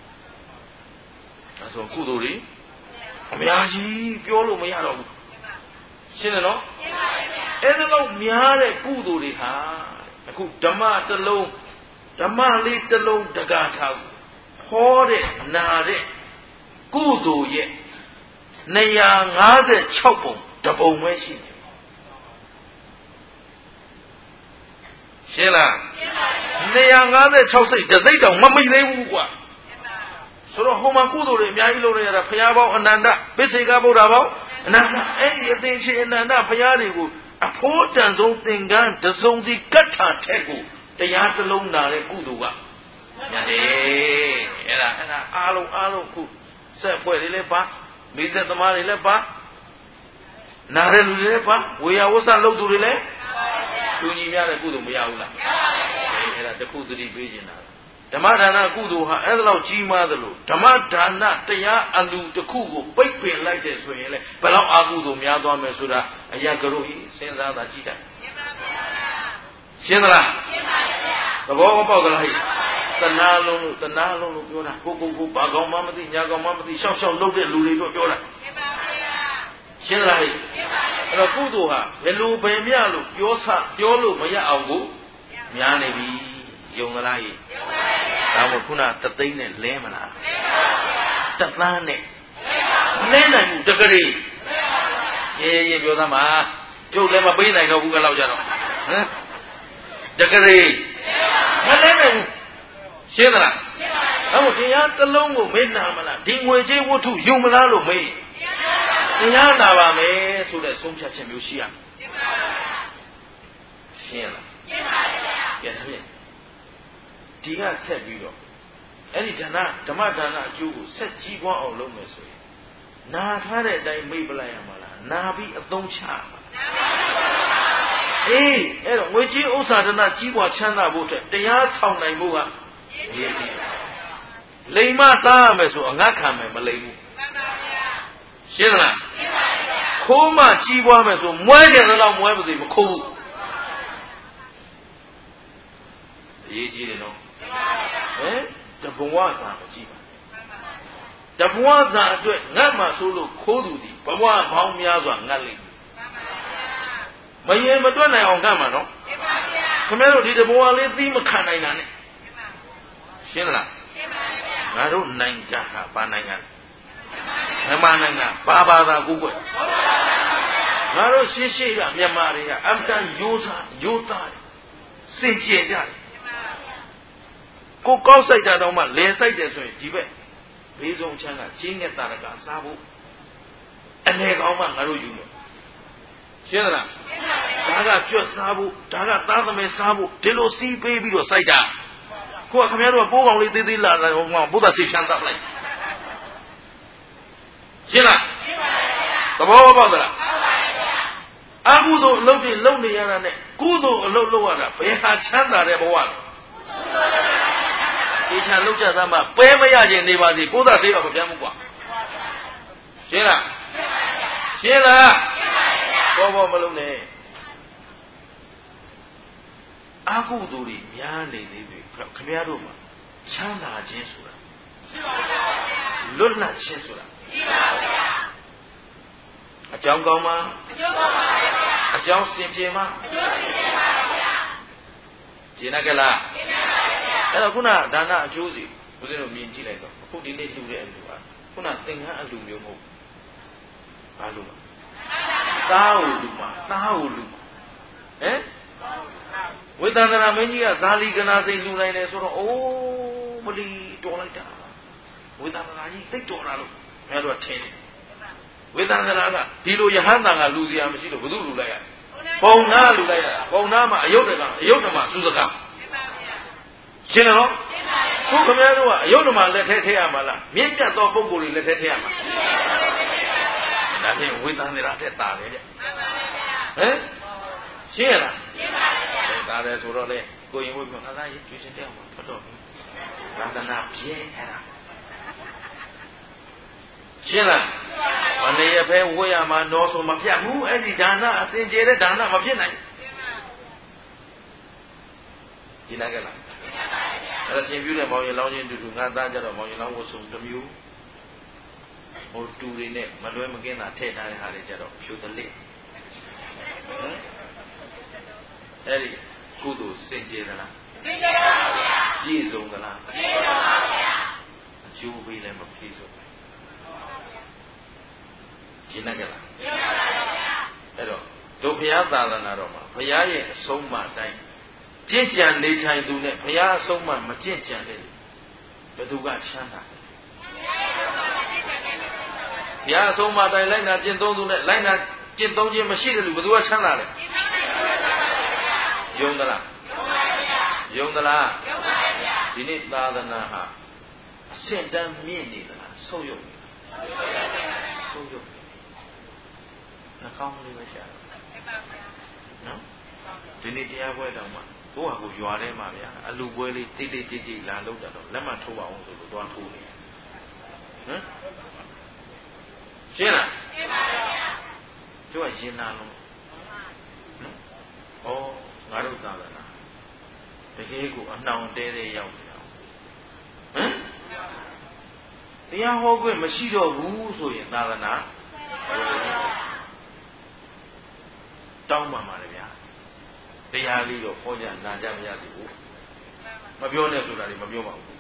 ဒါဆိုကုသိုလ်တွေအများကြီးပြောလို့မရတော့ဘူးရှင်းတယ်နော်ရှင်းပါပြီဗျာအဲ့ဒါတော့များတဲ့ကုသိုလ်တွေဟာအခုဓမ္မတစ်လုံးဓမ္မလေးတစ်လုံးတကားထားဟောတဲ့နာတဲ့ကုသိုလ်ရဲ့256ပုံတပုံပဲရှိတယ်ရှင်းလားရှင်းပါပြီ256စိတ်တစ်စိတ်တောင်မမိသေးဘူးကွာဆိုတော့ဟိုမှာကုသိုလ်တွေအများကြီးလုပ်ရတာဘုရားပေါင်းအနန္တပစ္စေကဗုဒ္ဓပေါင်းအနန္တအဲ့ဒီအသိချင်းအနန္တဘုရားတွေကိုအဖို့တန်ဆုံးသင်္ကန်းတစုံစီကတ်ထာထက်ကိုတရားတစ်လုံးနာတဲ့ကုသိုလ်ကညာတယ်အဲ့ဒါအားလုံးခုစက်ဖွဲ့တွေလည်းပါမိစက်သမားတွေလည်းပါနာရလူတွေလည်းပါဝေယဝဆလုပ်သူတွေလည်းသူညီများတဲ့ကုသိုလ်မရဘူးလားမရပါဘူးအဲ့ဒါတခုသတိပေးနေတာဓမ္မဒါနကုသိုလ်ဟာအဲ့ဒါလောက်ကြီးမားသလိုဓမ္မဒါနတရားအလူတစ်ခုကိုပိတ်ပင်လိုက်တဲ့ဆိုရင်လေဘယ်လောက်အာကုသိုလ်များသွားမယ်ဆိုတာအရာကရုဤစဉ်းစားတာကြည့်တယ်ရှင်းပါဗျာရှင်းသလားရှင်းပါဗျာသဘောပေါက်သလားဟိတဏှာလုံးလို့ပြောတာကိုဘာကောင်မှမသိညာကောင်မှမသိရှောက်လုပ်တဲ့လူတွေတော့ပြောတာရှင်းပါဗျာရှင်းသလားဟိရှင်းပါဗျာအဲ့တော့ကုသိုလ်ဟာဘယ်လိုပဲမြလို့ပြောလို့မရအောင်ကိုများနေပြီယုံသလားဟိယုံပါဗျာဒါမို့ခုနတသိန်းနဲ့လဲမလားလဲပါဗျာတသန်းနဲ့လဲနိုင်မှုတကလေးရေးပြောသားမှာကျုပ်လည်းမပေးနိုင်တော့ဘူးကလောက်ကြတော့ဟမ်တကလေးမလဲနိုင်ဘူးရှင်းသလားရှင်းပါဗျာဒါမို့တရားတစ်လုံးကိုမေ့နာမလားဒီငွေကြေးဝတ္ထုယုံမလားလို့မေးတရားနာပါမယ်ဆိုတဲ့ဆုံးဖြတ်ချက်မျိုးရှိရမယ်ရှင်းလားရှင်းပါဗျာပြန်ပြန်ဒီကဆက်ပြီးတော့အဲ့ဒီဓမ္မဒါနအကျိုးကိုဆက်ကြီးပွားအောင်လုပ်မယ်ဆိုရင်နာထားတဲ့အတိုင်းမိတ်ပလိုက်ရမှာလားနာပြီးအသုံးချမှာအေးအဲ့တော့ငွေကြေးဥစ္စာဒနာကြီးပွားချမ်းသာဖို့အတွက်တရားဆောင်နိုင်ဖို့ကရည်ကြီးလိမ္မာသားရမယ်ဆိုအငတ်ခံမယ်မလိမ့်ဘူးရှင်းလားရှင်းပါဗျာခိုးမှကြီးပွားမယ်ဆိုမွဲကြတဲ့လောက်မွဲပါစေမခိုးဘူးအရေးကြီးတယ်နော်ဟမ်တဘဝစာမကြည့်ပါတဘဝစာအတွက်ငတ်မှဆိုလို့ခိုးသူဒီဘဝပေါင်းများစွာငတ်လိမ့်မရင်မတွက်နိုင်အောင်ငတ်မှာနော်ခင်ဗျားတို့ဒီတဘဝလေးသိမခံနိုင်တာနဲ့ရှင်းလားရှင်းပါဗျာငါတို့နိုင်ငံဟာဘာနိုင်ငံမြန်မာနိုင်ငံဘာဘာသာကိုကွယ်ငါတို့ရှေ့ကမြန်မာတွေကအမတန်ရိုးသားစင်ကြယ်ကြတယ်ကိုကောက်ဆိုင်တာတော့မှလယ်ဆိုင်တယ်ဆိုရင်ဒီဘက်ဘေးဆုံးချမ်းကချင်းနဲ့တာရကစားဖို့အနေကောင်းမှငါတို့ယူမယ်ရှင်းသလားရှင်းပါဗျကကြွက်စားဖို့ဒါကသားသမီးစားဖို့ဒီလိုစီးပေးပြီးတော့စိုက်တာကိုကခင်ဗျားတို့ကပိုးကောင်လေးသေးသေးလာတယ်ဟိုမှာဘုရားဆေးချမ်းသတ်လိုက်ရှင်းလားရှင်းပါပါဘုရားသဘောပေါက်သလားပေါက်ပါဗျာအကုသိုလ်အလုပ်တွေလုပ်နေရတာနဲ့ကုသိုလ်အလုပ်လုပ်ရတာဘယ်ဟာချမ်းသာတဲ့ဘဝလဲဒီချမ်းလုပ်ကြသမ်းမှာပဲမရခြင်းနေပါစေဘုရားဆေးတော့မပြန်ဘူးကွာရှင်းလားရှင်းလားရှင်းပါဗျာဘောမလုံးနဲ့အကုသိုလ်တွေများနေသေးပြီခင်ဗျားတို့မှာချမ်းသာခြင်းဆိုတာရှိပါဗျာလွတ်လပ်ခြင်းဆိုတာရှိပါဗျာအကြောင်းကောင်းမှာအကျိုးကောင်းပါဗျာအကြောင်းစင်ကြယ်မှာအကျိုးစင်ကြယ်ပါဗျာရှင်းကြလားရှင်းပါဗျာအဲ့တော့ခုနဒါနအကျိုးစီဘုရားတို့မြင်ကြည့်လိုက်တော့အခုဒီနေ့လှူတဲ့အလှူကခုနသင်္ကန်းအလှူမျိုးမဟုတ်ဘာလို့လဲသားကိုလှူမှာသားကိုလှူဟမ်ဝိသန္တရာမင်းကြီးကဇာလီကနာစိတ်လှူနိုင်တယ်ဆိုတော့အိုးမလီတော်လိုက်တာဝိသန္တရာကြီးသိတော်တာလို့ငါတို့ကထင်တယ်ဝိသန္တရာကဒီလိုယဟန်တန်ကလူစရာမရှိလို့ဘယ်သူလူလိုက်ရပုံနာလူလိုက်ရပုံနာမှာအယုတ်တမစုစကားရှင်းတော့ခုခင်ဗျားတို့ကအယုတ်တမလက်ထဲထည့်ရမှာလားမြင့်မြတ်သောပုဂ္ဂိုလ်တွေလက်ထဲထည့်ရမှာဒါဖြင့်ဝိသန္တရာတဲ့တာတယ်ဗျဟမ်ရှင်းရလားရှင်းပါဗျာဒါလည်းဆိုတော့လေကိုရင်ဝိပ္ပခါသားရေးကျွေးရှင်တဲ့မှာဖတ်တော့ဝန္ဒနာပြင်းအဲ့ဒါရှင်းလားမနေရဖဲဝတ်ရမှာတော့ဆိုမပြတ်ဘူးအဲ့ဒီဒါနအစင်ကြယ်တဲ့ဒါနမဖြစ်နိုင်ရှင်းလားကြလားအဲ့ဒါရှင်ပြုတဲ့မောင်ရင်လောင်းချင်းတူတူငါသားကြတော့မောင်ရင်လောင်းဝတ်စုံတစ်မျိုးဟိုတူတွေနဲ့မလွဲမကင်းတာထည့်ထားတဲ့ဟာတွေကြတော့ဖြူတလိအဲ့ဒီကုသိုလ်စင်ကြယ်သလားစင်ကြယ်ပါဗျာပြည့်စုံသလားပြည့်စုံပါဗျာအကျိုးပေးလည်းမပြည့်စုံဘူးရှင်းကြလားရှင်းပါဗျာအဲ့တော့တို့ဘုရားသာသနာတော်မှာဘုရားရဲ့အဆုံးအမတိုင်းကျင့်ကြံနေထိုင်သူနဲ့ဘုရားအဆုံးအမမကျင့်ကြံတဲ့ဘယ်သူကချမ်းသာဘုရားအဆုံးအမတိုင်းလိုက်နာကျင့်သုံးသူနဲ့လိုက်နာကျင့်သုံးခြင်းမရှိတဲ့လူဘယ်သူကချမ်းသာလဲယုံသလားယုံသလားဒီနေ့သာသနာဟာအဆင့်တန်းမြင့်နေသလားဆုပ်ယုပ်နေဆုပ်ယုပ်နှကောင်းလေးပဲကြာနော်ဒီနေ့တရားပွဲတောင်မှကိုယ့်ဟာကိုယ်ရွာထဲမှာဗျာအလူပွဲလေးတိတ်တိတ်ကြိတ်ကြိတ်လာလို့တော့လက်မထိုးပါအောင်ဆိုလို့သွားထိုးနေဟမ်ရှင်းလားရှင်းပါဗျာတို့ကရင်နာလုံးဩငါတို့သာသနာတကယ်ကိုအနှောင်တဲတဲ့ရောက်နေတာဟမ်တရားဟောခွင့်မရှိတော့ဘူးဆိုရင်သာသနာတောင်းပန်ပါလေဗျာတရားလေးတော့ဟောကြနာကြမရစီဘူးမပြောနဲ့ဆိုတာတွေမပြောပါဘူး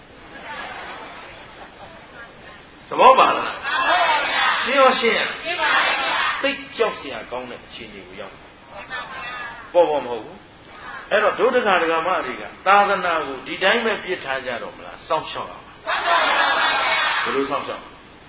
သဘောပါလားရှင်းရောရှင်းရရှင်းပါဗျာသိကြောက်เสียကောင်းတဲ့အခြေအနေကိုရောက်ပေါ်မဟုတ်ဘူးအဲ့တော့ဒုဒကာဒကာမတွေကသာသနာကိုဒီတိုင်းပဲပြစ်ထားကြတော့မလားစောင့်ရှောက်အောင်ဘယ်လိုစောင့်ရှောက်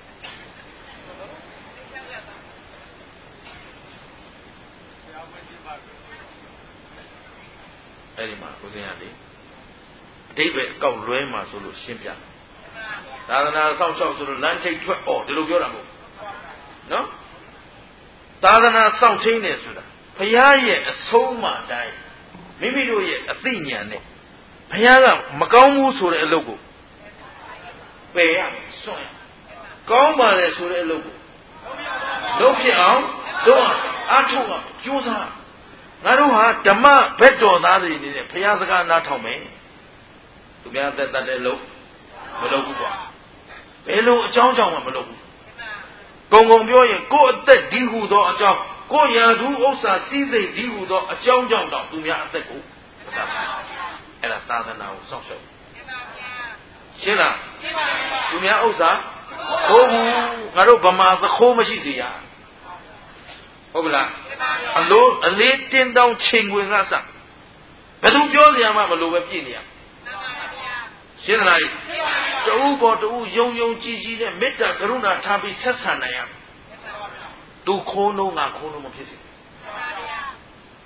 အဲ့ဒီမှာကိုစင်ရလေအတိတ်ပဲကောက်လွဲမှာဆိုလို့ရှင်းပြသာသနာစောင့်ရှောက်ဆိုလို့လမ်းချိတ်ထွက်ဒီလိုပြောတာမဟုတ်နော်သာသနာစောင့်ချင်းနေဆိုတာဘုရားရဲ့အဆုံးအမတိုင်းမိမိတို့ရဲ့အသိဉာဏ်နဲ့ဘုရားကမကောင်းဘူးဆိုတဲ့အလုပ်ကိုပယ်ရစွန့်ရကောင်းပါလေဆိုတဲ့အလုပ်ကိုလုပ်ဖြစ်အောင်တို့အားထုတ်အောင်ကြိုးစားငါတို့ဟာဓမ္မဘက်တော်သားတွေနေတဲ့ဘုရားစကားနားထောင်မယ်သူများသက်သက်တဲ့လုပ်မလုပ်ဘူးကွာဘယ်လိုအကြောင်းကြောင့်မှမလုပ်ဘူးကုံကုံပြောရင်ကိုယ့်အသက်ဒီဟုသောအကြောင်းကိုယ်ရာထူးဥစ္စာစည်းစိမ်ဒီဟုသောအကြောင်းကြောင့်တော့သူများအသက်ကိုအဲ့ဒါသာသနာကိုစောင့်ရှောက်ရှင်းလားရှင်းပါပြီသူများဥစ္စာဟုတ်ဘူးငါတို့ဗမာသခိုးမရှိစေရဟုတ်ကလားအလိုအလေးတင်းတောင်းချိန်ဝင်ကစဘယ်သူပြောစရာမှမလိုပဲပြည့်နေရရှင်းလားတူပေါ်တူယုံယုံကြည်ကြည်နဲ့မေတ္တာကရုဏာထားပြီးဆက်ဆံနိုင်ရသူခိုးလို့ငါခိုးလို့မဖြစ်စေ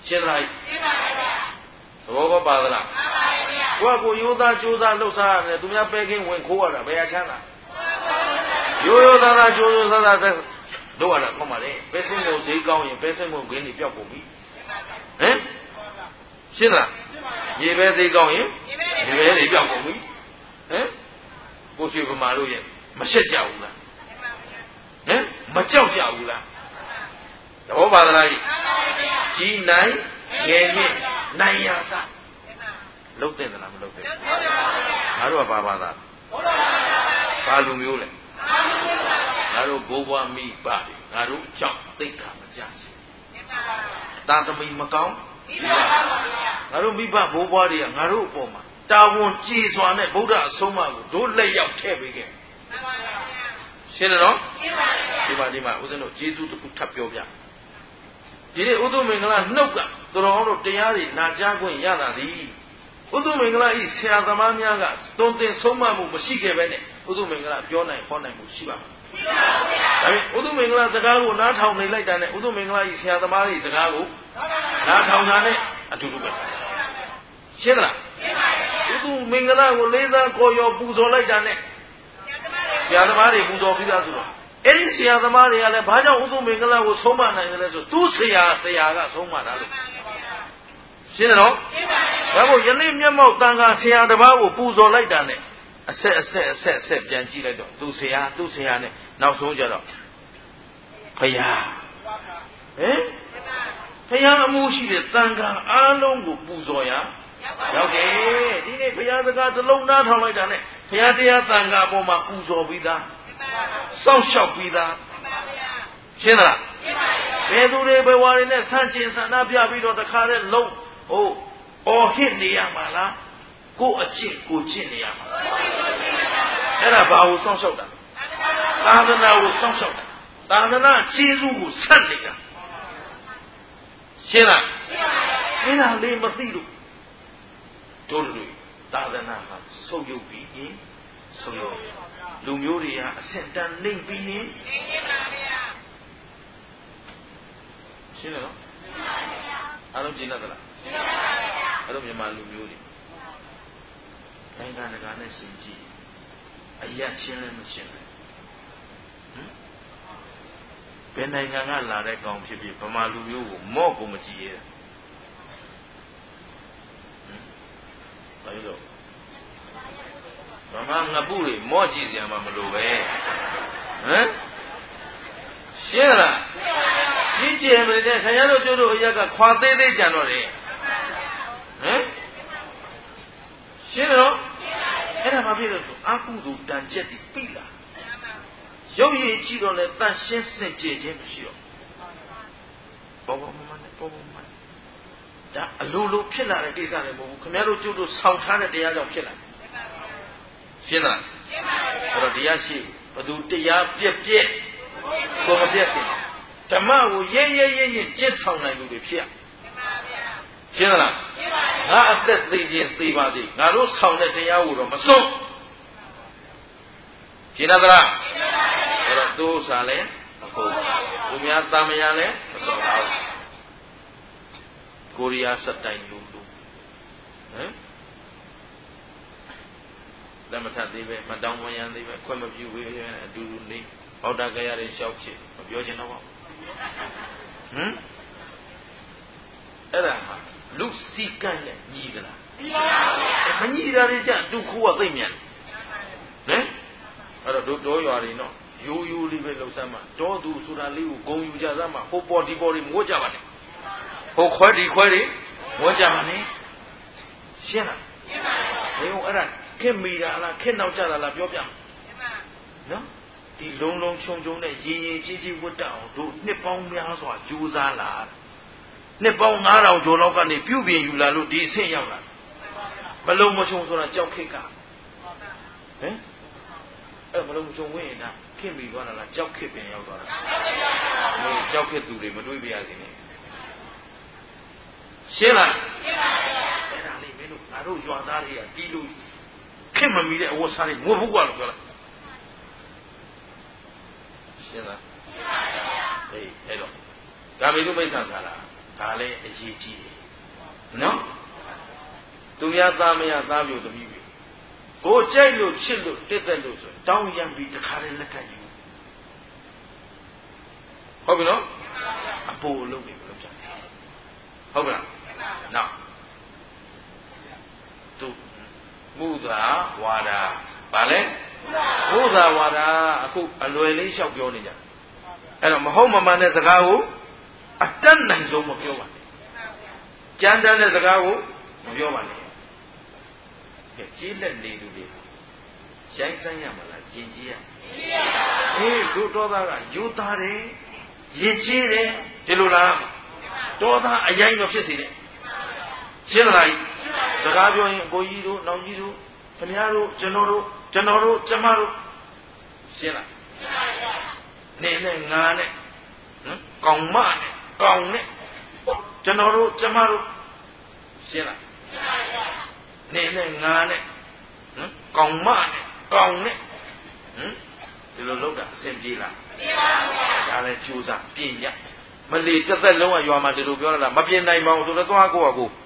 ရှင်းလားသဘောကောပါသလားကိုရိုးသားကြိုးစားလှုပ်ရှားရတယ်သူများပဲကင်းဝင်ခိုးရတာဘယ်အချမ်းသာရိုးသားသားကြိုးစားလုပ်ရတာကောင်းပါလေပဲစိတ်ကိုဈေးကောင်းရင်ပဲစိတ်ကိုခင်းနေပြောက်ကုန်ပြီဟမ်ရှင်းလားရေပဲဈေးကောင်းရင်ရေပဲတွေပြောက်ကုန်ပြီဟမ်ကိုရွှေဗမာတို့ရဲ့မရှက်ကြဘူးလားဟမ်မကြောက်ကြဘူးလားသဘောပါသလားကြီးနိုင်ငယ်မြင့်နိုင်ရစားလုတ်တဲ့သလားမလုတ်တဲ့ငါတို့ကဘာသာဘာလူမျိုးလဲငါတို့ဘိုးဘွားမိဘတွေငါတို့ကြောင့်သိက္ခာမကြစေတာသမီမကောင်းငါတို့မိဘဘိုးဘွားတွေကငါတို့အပေါ်မှာတာဝန်ကြည်စွာနဲ့ဗုဒ္ဓအဆုံးအမကိုတို့လက်ရောက်ထည့်ပေးခဲ့ရှင်းတယ်နော်ဒီမှာဦးဇင်းတို့ကျေးဇူးတစ်ခုထပ်ပြောပြဒီနေ့ဥဒ္ဓမင်္ဂလာနှုတ်ကတော်တော်တို့တရားတွေနာကြားခွင့်ရတာဒီဥဒ္ဓမင်္ဂလာဤဆရာသမားများကတုံ့တင်ဆုံးမမှုမရှိခဲ့ပဲနဲ့ဥဒ္ဓမင်္ဂလာပြောနိုင်ဟောနိုင်မှုရှိပါမှာဒါပေမဲ့ဥဒ္ဓမင်္ဂလာစကားကိုနားထောင်နေလိုက်တာနဲ့ဥဒ္ဓမင်္ဂလာဤဆရာသမားတွေစကားကိုနားထောင်တာနဲ့အတူတူပဲရှင်းသလားဥဒ္ဓမင်္ဂလာကိုလေးစားကိုရောပူဇော်လိုက်တာနဲ့ဆရာသမားတွေပူဇော်ပြီးသားဆိုတော့အဲ့ဒီဆရာသမားတွေကလည်းဘာကြောင့်ဥဒ္ဓမင်္ဂလာကိုဆုံးမနိုင်တယ်လဲဆိုသူ့ဆရာကဆုံးမတာလို့ရှင်းတယ်နော်ဒါမို့ယနေ့မျက်မှောက်တန်ခါဆရာတစ်ပါးကိုပူဇော်လိုက်တာနဲ့အဆက်ပြန်ကြည့်လိုက်တော့သူ့ဆရာနဲ့နောက်ဆုံးကြတော့ဖယားဖယားအမှုရှိတဲ့တန်ခါအားလုံးကိုပူဇော်ရရောက်တယ်ဒီနေ့ဖယားစကားတစ်လုံးနားထောင်လိုက်တာနဲ့ဖယားတရားတန်ခါပေါ်မှာပူဇော်ပြီးသားစောင့်ရှောက်ပြီးသားရှင်းသလားဘယ်သူတွေဘဝတွေနဲ့ဆန့်ကျင်ဆန္ဒပြပြီးတော့တခါတည်းလုံးအော်ဟစ်နေရမှာလားကိုအကျင့်ကိုကျင့်နေရမှာအဲ့ဒါဘာကိုစောင့်ရှောက်တာသာသနာကိုစောင့်ရှောက်တာသာသနာကျေးဇူးကိုဆက်နေတာရှင်းလားအဲ့ဒါလေးမသိလို့တို့လူသာသနာဟာဆုပ်ယုပ်ပြီးရင်ဆုပ်ယုပ်လူမျိုးတွေဟာအဆင့်တန်းနှိမ့်ပြီးရင်နှိမ့်ပါဗျာရှင်းတယ်နော်အားလုံးရှင်းတတ်သလားရှင်းပါဗျာအဲ့လိုမြန်မာလူမျိုးတွေနိုင်ငံတကာနဲ့ရှင်ကြည့်အယက်ချင်းလည်းမရှင်းဘူးဘယ်နိုင်ငံကလာတဲ့ကောင်ဖြစ်ဖြစ်ဗမာလူမျိုးကိုမော့ကိုမကြည့်ရဘာလို့ဗမာငပုတွေမော့ကြည့်ကြမှာမလို့ပဲရှင်းလားကြီးကျယ်မနေတဲ့ခင်ဗျားတို့ကျတို့အရက်ကခွာသေးသေးကြံတော့တယ်ရှင်းတော့အဲ့ဒါဘာဖြစ်လို့အာကုသိုလ်တန်ချက်ပြီးပြီလားရုပ်ရည်ကြည့်တော့လဲတန်ရှင်းစင်ကြယ်ခြင်းမရှိတော့ဘောမမနဲ့ဘောမဒါအလိုလိုဖြစ်လာတဲ့ကိစ္စတွေမဟုတ်ဘူးခင်ဗျားတို့ကျတို့ဆောင်းထားတဲ့တရားကြောင့်ဖြစ်လာရှင်းလားရှင်းပါပြီအဲ့တော့တရားရှိဘသူတရားပြက်ကိုမပြက်စေဓမ္မကိုရဲကျင့်ဆောင်နိုင်လူတွေဖြစ်ရရှင်းလားရှင်းပါပြီငါအသက်သိခြင်းသိပါစေငါတို့ဆောင်တဲ့တရားကိုတော့မစွန့်ရှင်းသလားရှင်းပါပြီအဲ့တော့သူဥစ္စာလည်းမဟုတ်သူများတာမယာလည်းမစွန့်ပါဘူးကိုရီးယားစက်တိုင်လူလက်မထပ်သေးပဲမတောင်းမရန်သေးပဲခွင့်မပြုဝေးအတူတူနေဟောတာကြရတဲ့ရှောက်ဖြစ်မပြောချင်တော့ပါအဲ့ဒါဟာလူစီကံနဲ့ညီသလားမညီတာတွေကြဒုက္ခကသိမ့်မြန်အဲ့တော့တို့ရွာတွေနော်ရိုးလေးပဲလှုပ်ဆမ်းမှာတောသူဆိုတာလေးကိုဂုံယူကြစမ်းမှာဟိုပေါ်ဒီပေါ်တွေမဝတ်ကြပါနဲ့ဟိုခွဲဒီခွဲတွေဝတ်ကြပါနဲ့ရှင်းလားရှင်းပါပြီဘယ်ဟိုအဲ့ဒါခင်မိတာလားခင်နောက်ကြတာလားပြောပြနော်ဒီလုံးချုံနဲ့ရင်ကြီးဝတ်တအောင်တို့နှစ်ပေါင်းများစွာကြိုးစားလာနှစ်ပေါင်း9000ကျော်လောက်ကနေပြုပြင်ယူလာလို့ဒီအဆင့်ရောက်လာမလုံးမချုံဆိုတာကြောက်ခိတ်ကအဲ့မလုံးမချုံဝင်ရင်ဒါခင်မိသွားတာလားကြောက်ခိတ်ပင်ရောက်သွားတာကြောက်ခိတ်သူတွေမတွေးပြရစေနဲ့ရှင်းလားရှင်းပါပြီအဲ့ဒါလေးမင်းတို့ငါတို့ရွာသားတွေကတီးလို့ခင်မမီတဲ့အဝတ်စားတွေငို့ဘူးကွာလို့ပြောလိုက်ရှင်းလားရှင်းပါပြီအေးအဲ့တော့ဒါမေတို့မိစ္ဆာစားလားဒါလည်းအရေးကြီးတယ်နော်သူများသားမရသားပြုသမီးပြုကိုကြိုက်လို့ချစ်လို့တက်သက်လို့ဆိုတောင်းရံပြီးတခါတည်းလက်ထပ်ယူဟုတ်ပြီနော်အပိုအလုပ်တွေလုပ်ကြတယ်ဟုတ်ကလားနောက်သူမူသာဝါဒဗာလဲမူသာဝါဒအခုအလွယ်လေးလျှောက်ပြောနေကြအဲ့တော့မဟုတ်မမှန်တဲ့စကားကိုအတတ်နိုင်ဆုံးမပြောပါနဲ့ကြမ်းတမ်းတဲ့စကားကိုမပြောပါနဲ့ကြီးလက်နေသူတွေရိုင်းဆိုင်ရမလားကျင်ကြီးရအေးတို့တော်သားကယူသားတယ်ရင်ကြီးတယ်ဒီလိုလားတော်သားအရင်မဖြစ်စေနဲ့ရှင်းလားစကားပြောရင်ကိုကြီးတို့နောင်ကြီးတို့ခင်ဗျားတို့ကျွန်တော်တို့ကျမတို့ရှင်းလားနေနဲ့ငါနဲ့ကောင်မနဲ့ကောင်နဲ့ကျွန်တော်တို့ကျမတို့ရှင်းလားနေနဲ့ငါနဲ့ကောင်မနဲ့ကောင်နဲ့ဒီလိုလုပ်တာအဆင်ပြေလားပြေပါဘူးဒါလည်းကြိုးစားပြင်ရမလီတစ်သက်လုံးကရွာမှာဒီလိုပြောတာမပြင်နိုင်ပါဘူးဆိုတော့သွားကိုယ့်ဟာကိုယ်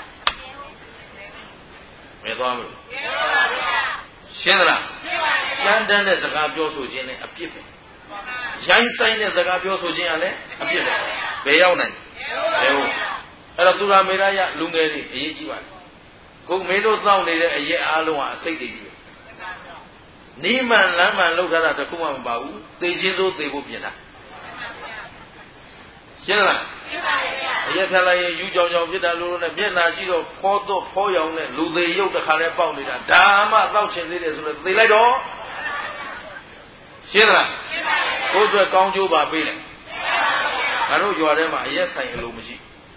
မသွားမလို့ပြေပါဗျာရှင်းသလားရှင်းပါပြီရှင်းတန်းတဲ့စကားပြောဆိုခြင်းနဲ့အပြစ်ပဲရိုင်းဆိုင်တဲ့စကားပြောဆိုခြင်းကလည်းအပြစ်ပဲဘယ်ရောက်နိုင်လဲဘယ်ဟုတ်အဲ့တော့သူရာမေရယလူငယ်တွေအရေးကြီးပါတယ်ကိုမင်းတို့စောင့်နေတဲ့အရေးအားလုံးကအစိတ်တွေကြီးပဲနီးမှန်လမ်းမှန်လောက်ထားတာတခုမှမပါဘူးသိချင်းသို့သိဖို့ပြင်တာရှင်းလားရှင်းပါပြီဗျာအရက်ထက်လိုက်ရင်ယူကြောင်ကြောင်ဖြစ်တာလို့နဲ့မျက်နှာကြည့်တော့ဖောတော့ဖောရောင်နဲ့လူသေးရုပ်တစ်ခါလဲပေါက်နေတာဒါမှတောက်ချင်သေးတယ်ဆိုတော့သိလိုက်တော့ရှင်းလားရှင်းပါပြီကိုယ်အတွက်ကောင်းကျိုးပါပေးတယ်ငါတို့ရွာထဲမှာအရက်ဆိုင်အလိုမရှိ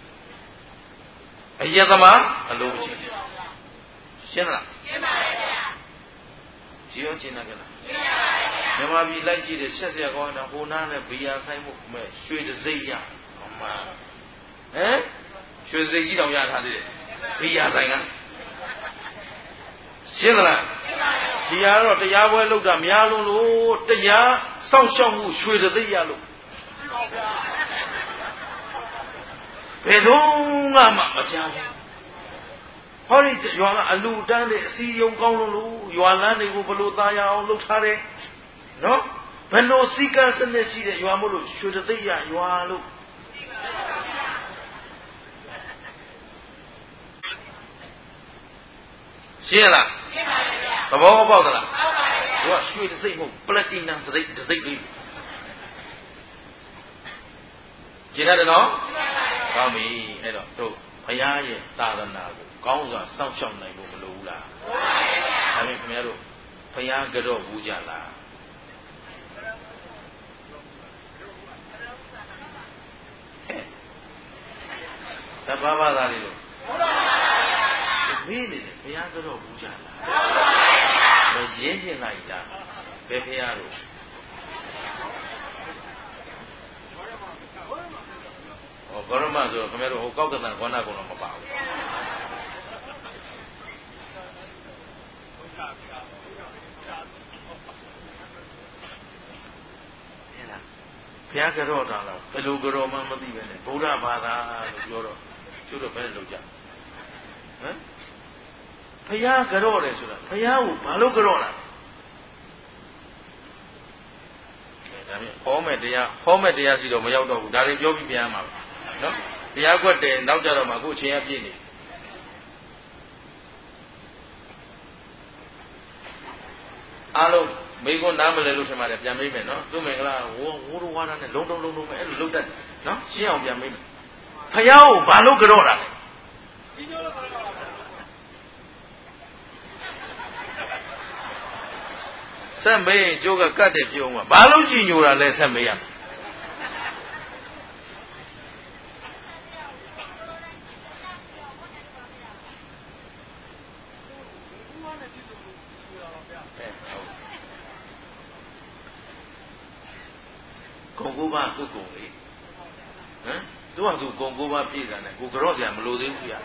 အရက်သမားအလိုမရှိရှင်းလားရှင်းပါပြီဗျာကြည့်ရောကျင်နာကြလားရှင်းပါပြီဗျာမြန်မာပြည်လိုက်ကြည့်တယ်ဆက်ဆက်ကောင်းတာဟိုနားနဲ့ဘီယာဆိုင်မှုမဲ့ရွှေတစိမ့်ရအမှန်ရွှေစိမ့်ကြီးတောင်ရထားသေးတယ်ဘီယာဆိုင်ကရှင်းလားရှင်းပါပြီဒီကတော့တရားပွဲလုပ်တာများလုံးလို့တရားစောင့်ရှောက်မှုရွှေတစိမ့်ရလို့ဘယ်တော့မှမကြားဘူးဟောဒီရွာကအလူတန်းတဲ့အစီယုံကောင်းလို့ရွာလမ်းတွေကိုဘလို့သားရအောင်လုပ်ထားတယ်နော်ဘယ်လိုစီကံစနစ်ရှိတဲ့ရွာမို့လို့ရွှေတသိက်ရရွာလို့ရှင်းလားရှင်းပါပြီဗျာသဘောပေါက်သလားပေါက်ပါပြီဗျာသူကရွှေတသိက်မဟုတ်ပလက်တီနမ်တသိက်လေးကျင်ရတယ်နော်ကောင်းပြီအဲ့တော့တို့ဘုရားရဲ့သာသနာကိုကောင်းစွာစောင့်ရှောက်နိုင်ဖို့မလိုဘူးလားမှန်ပါဗျာဒါဖြင့်ခင်ဗျားတို့ဘုရားကတော့ဘူးကြလားတဘာဘာသားလေးတို့မေးနေတယ်ဘုရားကတော့ဘူးကြလားမရင်းရှင်းလိုက်လားဘယ်ဘုရားတို့ဘောရမဆိုတော့ခင်ဗျားတို့ဟိုကောက်ကတန်ခေါဏကုံတော့မပါဘူးဘုရားကတော့တာလားဘယ်လိုကြောမှမသိပဲနဲ့ဗုဒ္ဓဘာသာလို့ပြောတော့ကျတော့ဘယ်လိုလုပ်ကြဟမ်ဘုရားကြောတယ်ဆိုတာဘုရားကိုဘာလို့ကြောတာဒါဖြင့်ဟောမဲ့တရားစီတော့မရောက်တော့ဘူးဒါတွေပြောပြီးပြန်ရမှာပဲနော်တရားကွက်တယ်နောက်ကြတော့မှအခုအချိန်ကပြည့်နေအားလုံးမိကွန်းနားမလဲလို့ထင်ပါတယ်ပြန်မေးမယ်နော်သူမင်္ဂလာဝိုးဝါးနဲ့လုံးပဲအဲ့လိုလုပ်တတ်နော်ရှင်းအောင်ပြန်မေးမယ်ဖယားကိုဘာလို့ကြောတာလဲဆက်မေးကျိုးကကတ်တယ်ပြုံးမှာဘာလို့ကြည်ညိုတာလဲဆက်မေးရကုန်ကိုပါသူ့ကုန်လေဟမ်သူကသူကုန်ကိုပါပြည့်တယ်နဲ့ကိုကြော့စရာမလိုသေးဘူးပြ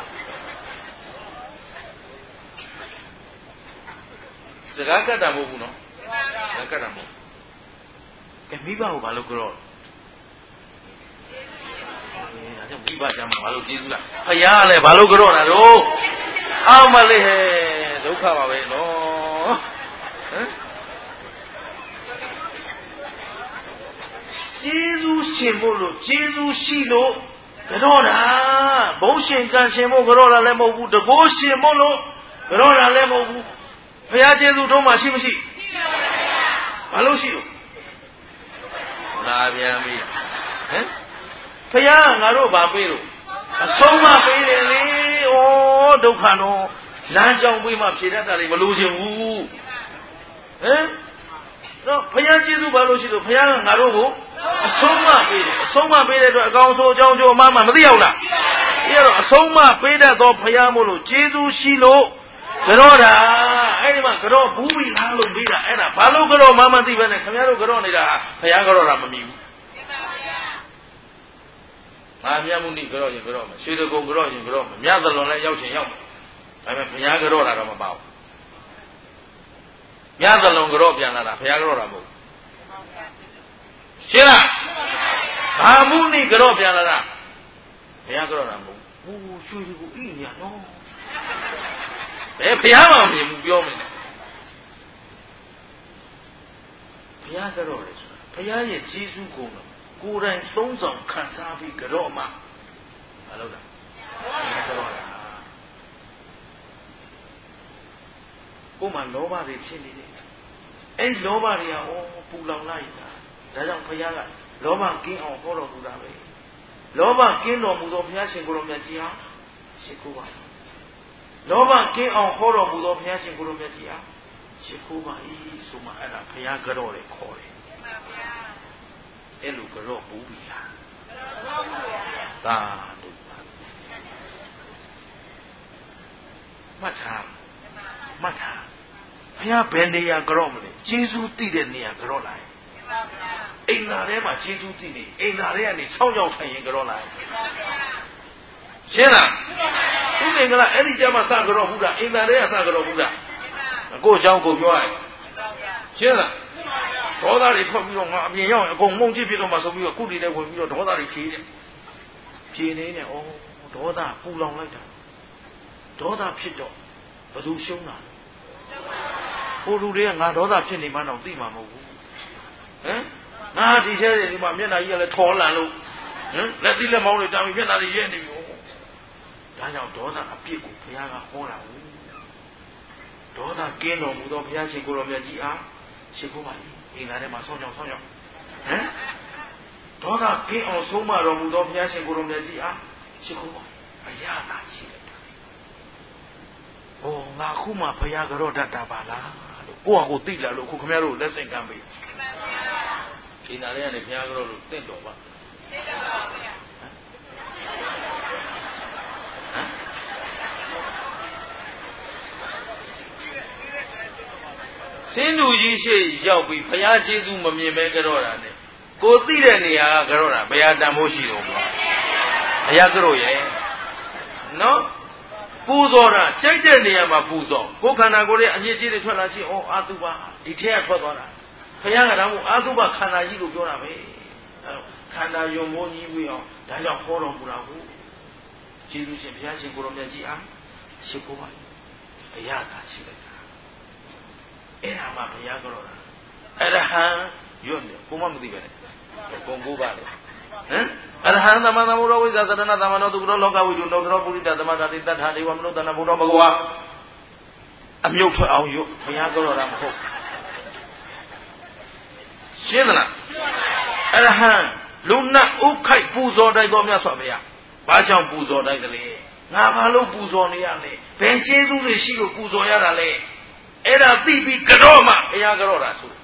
စကားကတ်တာမဟုတ်ဘူးနော်စကားကတ်တာမဟုတ်ကဲမိဘကိုဘာလို့ကြော့ဒါကြောင့်မိဘကြမှာဘာလို့ကျေးဇူးလားဖယားလည်းဘာလို့ကြော့တာတော့အောက်မလေးဟဲ့ဒုက္ခပါပဲနော်ဟမ်ကျေးဇူးရှင်ဖို့လို့ကျေးဇူးရှိလို့ကြော့တာဘုံရှင်ကံရှင်ဖို့ကြော့တာလည်းမဟုတ်ဘူးတကိုးရှင်ဖို့လို့ကြော့တာလည်းမဟုတ်ဘူးဖယားကျေးဇူးတော့မှရှိမရှိဘာလို့ရှိလို့လာပြန်ပြီဟမ်ဖယားငါတို့ဘာပေးလို့အဆုံးမပေးတယ်လေဩဒုက္ခတော့လမ်းကြောင်းပေးမှဖြေတတ်တာလေမလို့ချင်ဘူးဟမ်တော့ဖယားကျေးဇူးဘာလို့ရှိလို့ဖယားကငါတို့ကိုအဆုံးမပေးတယ်အဆုံးမပေးတဲ့အတွက်အကောင်ဆိုအကြောင်းကျိုးအမှမသိရောက်လားဒီတော့အဆုံးမပေးတတ်သောဖယားမို့လို့ကျေးဇူးရှိလို့ကြောတာအဲ့ဒီမှာကြောဘူးပြီလားလို့ပြီးတာအဲ့ဒါဘာလို့ကြောမှမသိပဲနဲ့ခင်ဗျားတို့ကြောနေတာဖယားကြောတာမမြင်ဘူးငါမြတ်မှုနိကြောရင်ကြောမှာရွှေတကုံကြောရင်ကြောမှာမြတ်သလွန်လည်းရောက်ချင်ရောက်မှာဒါပေမဲ့ဘုရားကြောတာတော့မပေါ့မြတ်သလွန်ကြောပြန်လာတာဘုရားကြောတာမဟုတ်ရှင်းလားဘာမှုနိကြောပြန်လာတာဘုရားကြောတာမဟုတ်ဘူးရွှေတကုံဣညာနော်ဘယ်ဘုရားမှမမြင်ဘူးပြောမယ်ဘုရားကြောတယ်ဆိုတာဘုရားရဲ့ကျေးဇူးကုန်တော့ကိုယ်တိုင်သုံးဆောင်ခံစားပြီးကြောမှမလုပ်တာကြောတာကိုယ်မှလောဘတွေဖြစ်နေတယ်အဲ့လောဘတွေကပူလောင်လိုက်တာဒါကြောင့်ဘုရားကလောဘကင်းအောင်ဟောတော်မူတာပဲလောဘကင်းတော်မူသောဘုရားရှင်ကိုယ်တော်မြတ်ကြီးဟာရှိခိုးပါလောဘကင်းအောင်ဟောတော်မူသောဘုရားရှင်ကိုယ်တော်မြတ်ကြီးဟာရှိခိုးပါ၏ဆိုမှအဲ့ဒါဘုရားကြောတယ်ခေါ်တယ်အဲ့လိုကြောဘူးပြီလားသာတို့မှတ်ထားဘုရားဘယ်နေရာကြောမလဲကျေးဇူးတည်တဲ့နေရာကြောလာရင်အိမ်သာထဲမှာကျေးဇူးတည်နေအိမ်သာထဲကနေဆောင်းကြောင်ထိုင်ရင်ကြောလာရင်ရှင်းလားသူငင်ကအဲ့ဒီကြမှာစကြောဘူးတာအိမ်သာထဲကစကြောဘူးတာကိုယ့်အကြောင်းကိုပြောရတယ်ရှင်းလားဒေါသတွေထွက်ပြီးတော့ငါအပြင်ရောက်ရင်အကုန်မုန်းကြည့်ပြတော့မှဆိုပြီးတော့ကုတီလည်းဝင်ပြီးတော့ဒေါသတွေဖြေတယ်ဖြေနေတယ်ဒေါသပူလောင်လိုက်တာဒေါသဖြစ်တော့ဘယ်သူရှုံးတာဟိုလူတွေကငါဒေါသဖြစ်နေမှတော့သိမှာမဟုတ်ဘူးဟမ်ငါဒီထဲတွေဒီမှာမျက်နှာကြီးကလည်းထော်လန်လို့ဟမ်လက်သီးလက်မောင်းတွေတာပြီးမျက်နှာတွေရဲနေပြီဒါကြောင့်ဒေါသအပြစ်ကိုဘုရားကဟောတာဘူးဒေါသကင်းတော်မူသောဘုရားရှင်ကိုယ်တော်မြတ်ကြီးအားရှိခိုးပါ၏အင်္ဂါထဲမှာဆောင်းကြောင်ဟမ်ဒေါသကင်းအောင်ဆုံးမတော်မူသောဘုရားရှင်ကိုယ်တော်မြတ်ကြီးအားရှိခိုးပါအရာသာရှိတယ်ငါခုမှဘုရားကြောတတ်တာပါလားလို့ကိုယ့်ဟာကိုသိလာလို့ခုခင်ဗျားတို့လက်ဆင့်ကမ်းပေးဒီနာလေးကနေဘုရားကြောလို့တင့်တော်ပါတင့်တော်ပါဘုရားစင်းလူကြီးရှိရောက်ပြီးဘုရားကျေးဇူးမမြင်ပဲကြောတာနဲ့ကိုသိတဲ့နေရာကကြောတာဘုရားတန်ဖို့ရှိတော့ဘုရားကြောရဲ့နော်ပူဇော်တာကြိုက်တဲ့နေရာမှာပူဇော်ကိုယ်ခန္ဓာကိုယ်ရဲ့အညစ်အကြေးတွေထွက်လာချင်းအာသုဘဒီထဲကထွက်သွားတာဘုရားကတောင်အာသုဘခန္ဓာကြီးလို့ပြောတာပဲခန္ဓာယုံမိုးကြီးပြီးအောင်ဒါကြောင့်ဟောတော်မူတာကိုကျေးဇူးရှင်ဘုရားရှင်ကိုယ်တော်မြတ်ကြီးအားရှိခိုးပါအရာသာရှိလိုက်တာအဲ့ဒါမှဘုရားကြောတာအရဟံရွတ်တယ်ကိုမမသိပဲနဲ့ပုံကိုပါလေဟမ်အရဟံသမသမုဒ္ဒဝိဇ္ဇာသတ္တနာသမနောတုရောလောကဝိတုနောသောပုရိသသမတာတိတ္ထာဒေဝမနုဿနာဘုဒ္ဓဘဂဝါအမြုပ်ထွက်အောင်ရွတ်ဘုရားကြောတာမဟုတ်ရှင်းသလားအရဟံလူနတ်ဥခိုက်ပူဇော်တိုက်တော်မြတ်စွာဘုရားဘာကြောင့်ပူဇော်တိုက်တယ်လဲငါဘာလို့ပူဇော်နေရလဲဘယ်ကျေးဇူးတွေရှိလို့ပူဇော်ရတာလဲအဲ့ဒါသိပြီးကြောမှဘုရားကြောတာဆို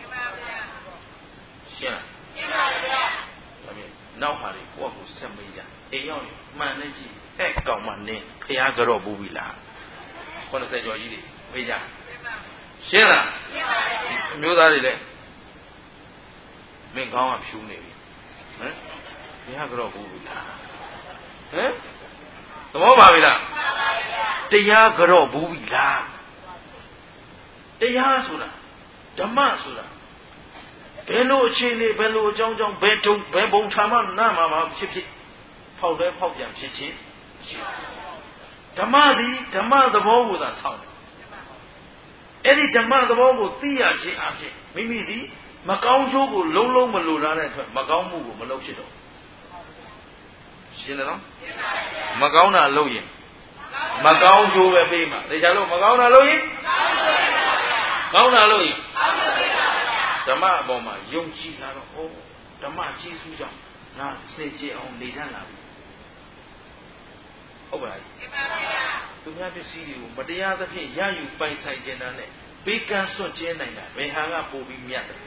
ရှင်းလားရှင်းပါဗျာဒါဖြင့်နောက်ဟာတွေကိုယ့်ကိုဆက်မေးကြအိမ်ရောက်ရင်မှန်နေကြည့်အဲ့ကောင်မနင်းဘုရားကြောဘူးပြီလား90ကျော်ကြီးတွေမေးကြရှင်းလားရှင်းပါဗျာအမျိုးသားတွေလည်းမင်းကောင်းကဖြူနေပြီဟမ်ဘုရားကြောဘူးပြီလားဟမ်သဘောပါပြီလားမှန်ပါဗျာတရားကြောဘူးပြီလားတရားဆိုတာဓမ္မဆိုတာဘယ်လိုအခြေအနေဘယ်လိုအကြောင်းကြောင့်ဘယ်ဘုံထာမနာမှာဖြစ်ဖြစ်ဖောက်လဲဖောက်ပြန်ဖြစ်ခြင်းဓမ္မသည်ဓမ္မသဘောကိုသာဆောင်းတယ်အဲ့ဒီဓမ္မသဘောကိုသိရခြင်းအဖြစ်မိမိသည်မကောင်းကျိုးကိုလုံးလုံးမလိုလားတဲ့အတွက်မကောင်းမှုကိုမလုပ်ဖြစ်တော့ရှင်းတယ်နော်မကောင်းတာလုပ်ရင်မကောင်းကျိုးပဲပေးမှာဒါကြလို့မကောင်းတာလုပ်ရင်ကောင်းတာလုပ်ရင်ဓမ္မအပေါ်မှာယုံကြည်လာတော့ဩဓမ္မကျေးဇူးကြောင့်ငါစေကြအောင်နေတတ်လာပြီဟုတ်ပါလားသူများပစ္စည်းတွေကိုမတရားသဖြင့်ရယူပိုင်ဆိုင်ခြင်းနဲ့ပေးကမ်းစွန့်ကျဲနိုင်တာဘယ်ဟာကပိုပြီးမြတ်တယ်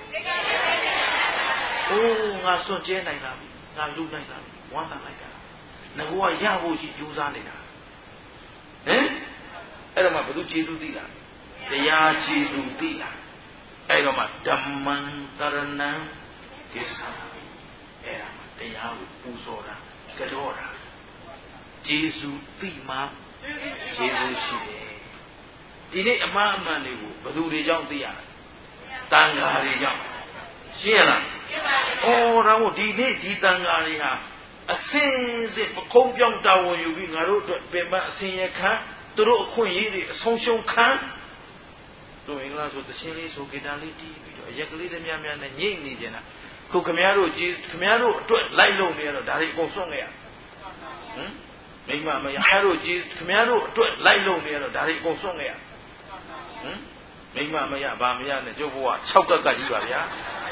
အိုးငါစွန့်ကျဲနိုင်တာငါလူနိုင်တာဝမ်းသာလိုက်တာငါကရဖို့ရှိကြိုးစားနေတာဟင်အဲ့တော့မှဘုသူကျေးဇူးသိလားတရားကျေးဇူးသိလားအဲ့တော့မှဓမ္မံတရဏံကိစ္စအဲ့ဒါမှတရားကိုပူဇော်တာကြောတာကျေးဇူးသိမှကျေးဇူးရှိတယ်ဒီနေ့အမှားအမှန်တွေကိုဘယ်သူတွေကြောင့်သိရလဲတန်ဃာတွေကြောင့်ရှင်းရလားရှင်းပါပြီ။အော်ဒါမို့ဒီနေ့ဒီတန်ဃာတွေဟာအစင်းစစ်ပခုံးပြောင်းတာဝန်ယူပြီးငါတို့အတွက်ပြင်ပအစင်ရခံသူတို့အခွင့်အရေးတွေအဆုံးရှုံးခံတို့အင်္ဂလာဆိုတချင်းလေးဆိုဂီတလေးတီးပြီးတော့အရက်ကလေးတွေများများနဲ့ညိတ်နေကြတာခုခမည်းတော်အတွက်လိုက်လုံနေရတော့ဒါတွေအကုန်စွန့်ခဲ့ရဟင်မိမမရအဲ့တို့ကြီးခမည်းတော်အတွက်လိုက်လုံနေရတော့ဒါတွေအကုန်စွန့်ခဲ့ရဟင်မိမမရဗာမရနဲ့ကျုပ်ဘဝ6ကက်ကကြီးပါဗျာ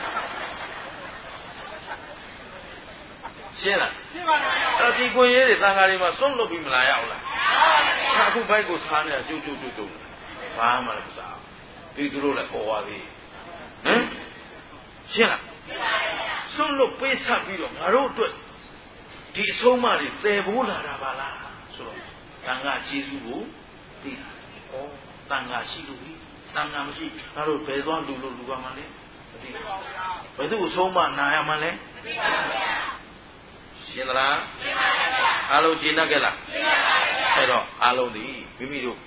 ရှင်းလားရှင်းပါပါအဲ့ဒီကိုရေးတွေတန်ခါတွေမှာစွန့်လွတ်ပြီးမလာရအောင်လားအခုဘိုက်ကိုစားနေတာကျုပ်ဘာမှလည်းမစားဘူးသူတို့လည်းပေါ်သွားပြီဟင်ရှင်းလားရှင်းပါပါစွန့်လွတ်ပေးဆက်ပြီးတော့ငါတို့အတွက်ဒီအဆုံးအမတွေသယ်ဖို့လာတာပါလားဆိုတော့တန်ခါကျေးဇူးကိုသိတာဩတန်ခါရှိလို့တန်ခါမရှိငါတို့ဘယ်သွားလူကမှလဲမသိဘူးဘယ်သူအဆုံးအမနာရမှလဲမသိပါဘူးရှင်းသလားရှင်းပါပါဗျာအားလုံးရှင်းတတ်ကြလားရှင်းပါပါဗျာအဲ့တော့အားလုံးဒီမိမိတို့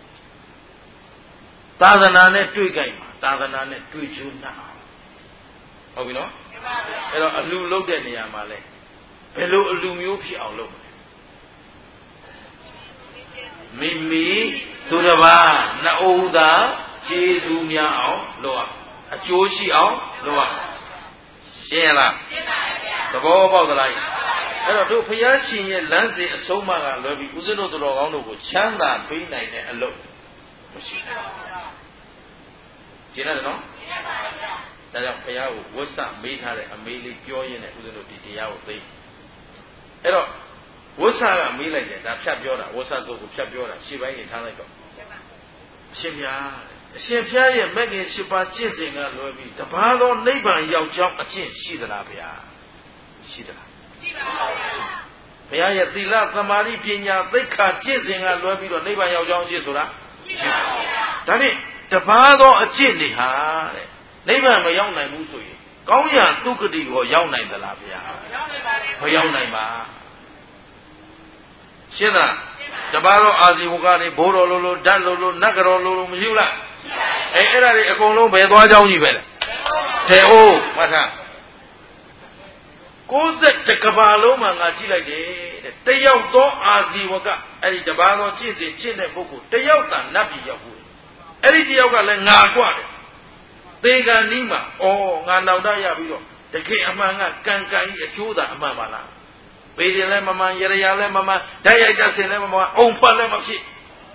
သာသနာနဲ့တွေ့ကြိုက်မှာသာသနာနဲ့တွေ့ချွတ်နိုင်ဟုတ်ပြီနော်ရှင်းပါပါအဲ့တော့အလူလုပ်တဲ့နေရာမှာလဲဘယ်လိုအလူမျိုးဖြစ်အောင်လုပ်မလဲမိမိသူတစ်ပါးနှစ်ဦးသာကျေးဇူးများအောင်လုပ်ရအကျိုးရှိအောင်လုပ်ရရှင်းလားရှင်းပါဗျာသဘောပေါက်သလားအဲ့တော့တို့ဘုရားရှင်ရဲ့လမ်းစဉ်အဆုံးအမကလွယ်ပြီးဦးဇင်းတို့တော်ကောင်းတို့ကိုချမ်းသာပေးနိုင်တဲ့အလုပ်မရှိပါဘူးရှင်းတယ်နော်ရှင်းပါဗျာဒါကြောင့်ဘုရားကိုဝတ်ဆမေးထားတဲ့အမေးလေးပြောရင်းနဲ့ဦးဇင်းတို့ဒီတရားကိုသိအဲ့တော့ဝတ်ဆကမေးလိုက်တယ်ဒါဖြတ်ပြောတာဝတ်ဆတို့ကိုဖြတ်ပြောတာရှေ့ပိုင်းနေထားလိုက်တော့အရှင်ဘုရားရဲ့မဂ္ဂင်7ပါးကျင့်စဉ်ကလွယ်ပြီးတပါးသောနိဗ္ဗာန်ရောက်ကြောင်းအကျင့်ရှိသလားဗျာရှိသလားရှိပါပါဘုရားရဲ့သီလသမာဓိပညာသိက္ခာကျင့်စဉ်ကလွယ်ပြီးတော့နိဗ္ဗာန်ရောက်ကြောင်းအကျင့်ဆိုတာရှိပါပါဒါဖြင့်တပါးသောအကျင့်တွေဟာတဲ့နိဗ္ဗာန်မရောက်နိုင်ဘူးဆိုရင်ကောင်းရာသုခတိကိုရောက်နိုင်သလားဗျာရောက်နိုင်ပါလေမရောက်နိုင်ပါရှင်းလားတပါးသောအာဇီဝကတွေဘိုးတော်လိုဓာတ်လိုနတ်ကတော်လိုမရှိဘူးလားအဲ့ဒါတွေအကုန်လုံးဘယ်သွားကြောင်းကြီးပဲလဲထေအိုးမှတ်ထား60ကဘာလုံးမှာငါကြည့်လိုက်တယ်တဲ့တယောက်သောအာဇီဝကအဲ့ဒီတပါးသောကျင့်တဲ့ပုဂ္ဂိုလ်တယောက်သာနတ်ပြည်ရောက်ဘူးအဲ့ဒီတယောက်ကလည်းငါกว่าတယ်သေကံနီးမှာငါနောက်တရပြီးတော့တကယ်အမှန်ကကံကံကြီးအကျိုးသာအမှန်ပါလားပေတယ်လည်းမမှန်ရရလည်းမမှန်ဓာတ်ရိုက်တဆင်လည်းမမှန်အုံဖတ်လည်းမဖြစ်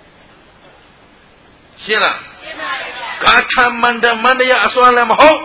ရှင်းလားရှင်းပါပြီဂါထာမန္တမန္တရအစွမ်းလည်းမဟုတ်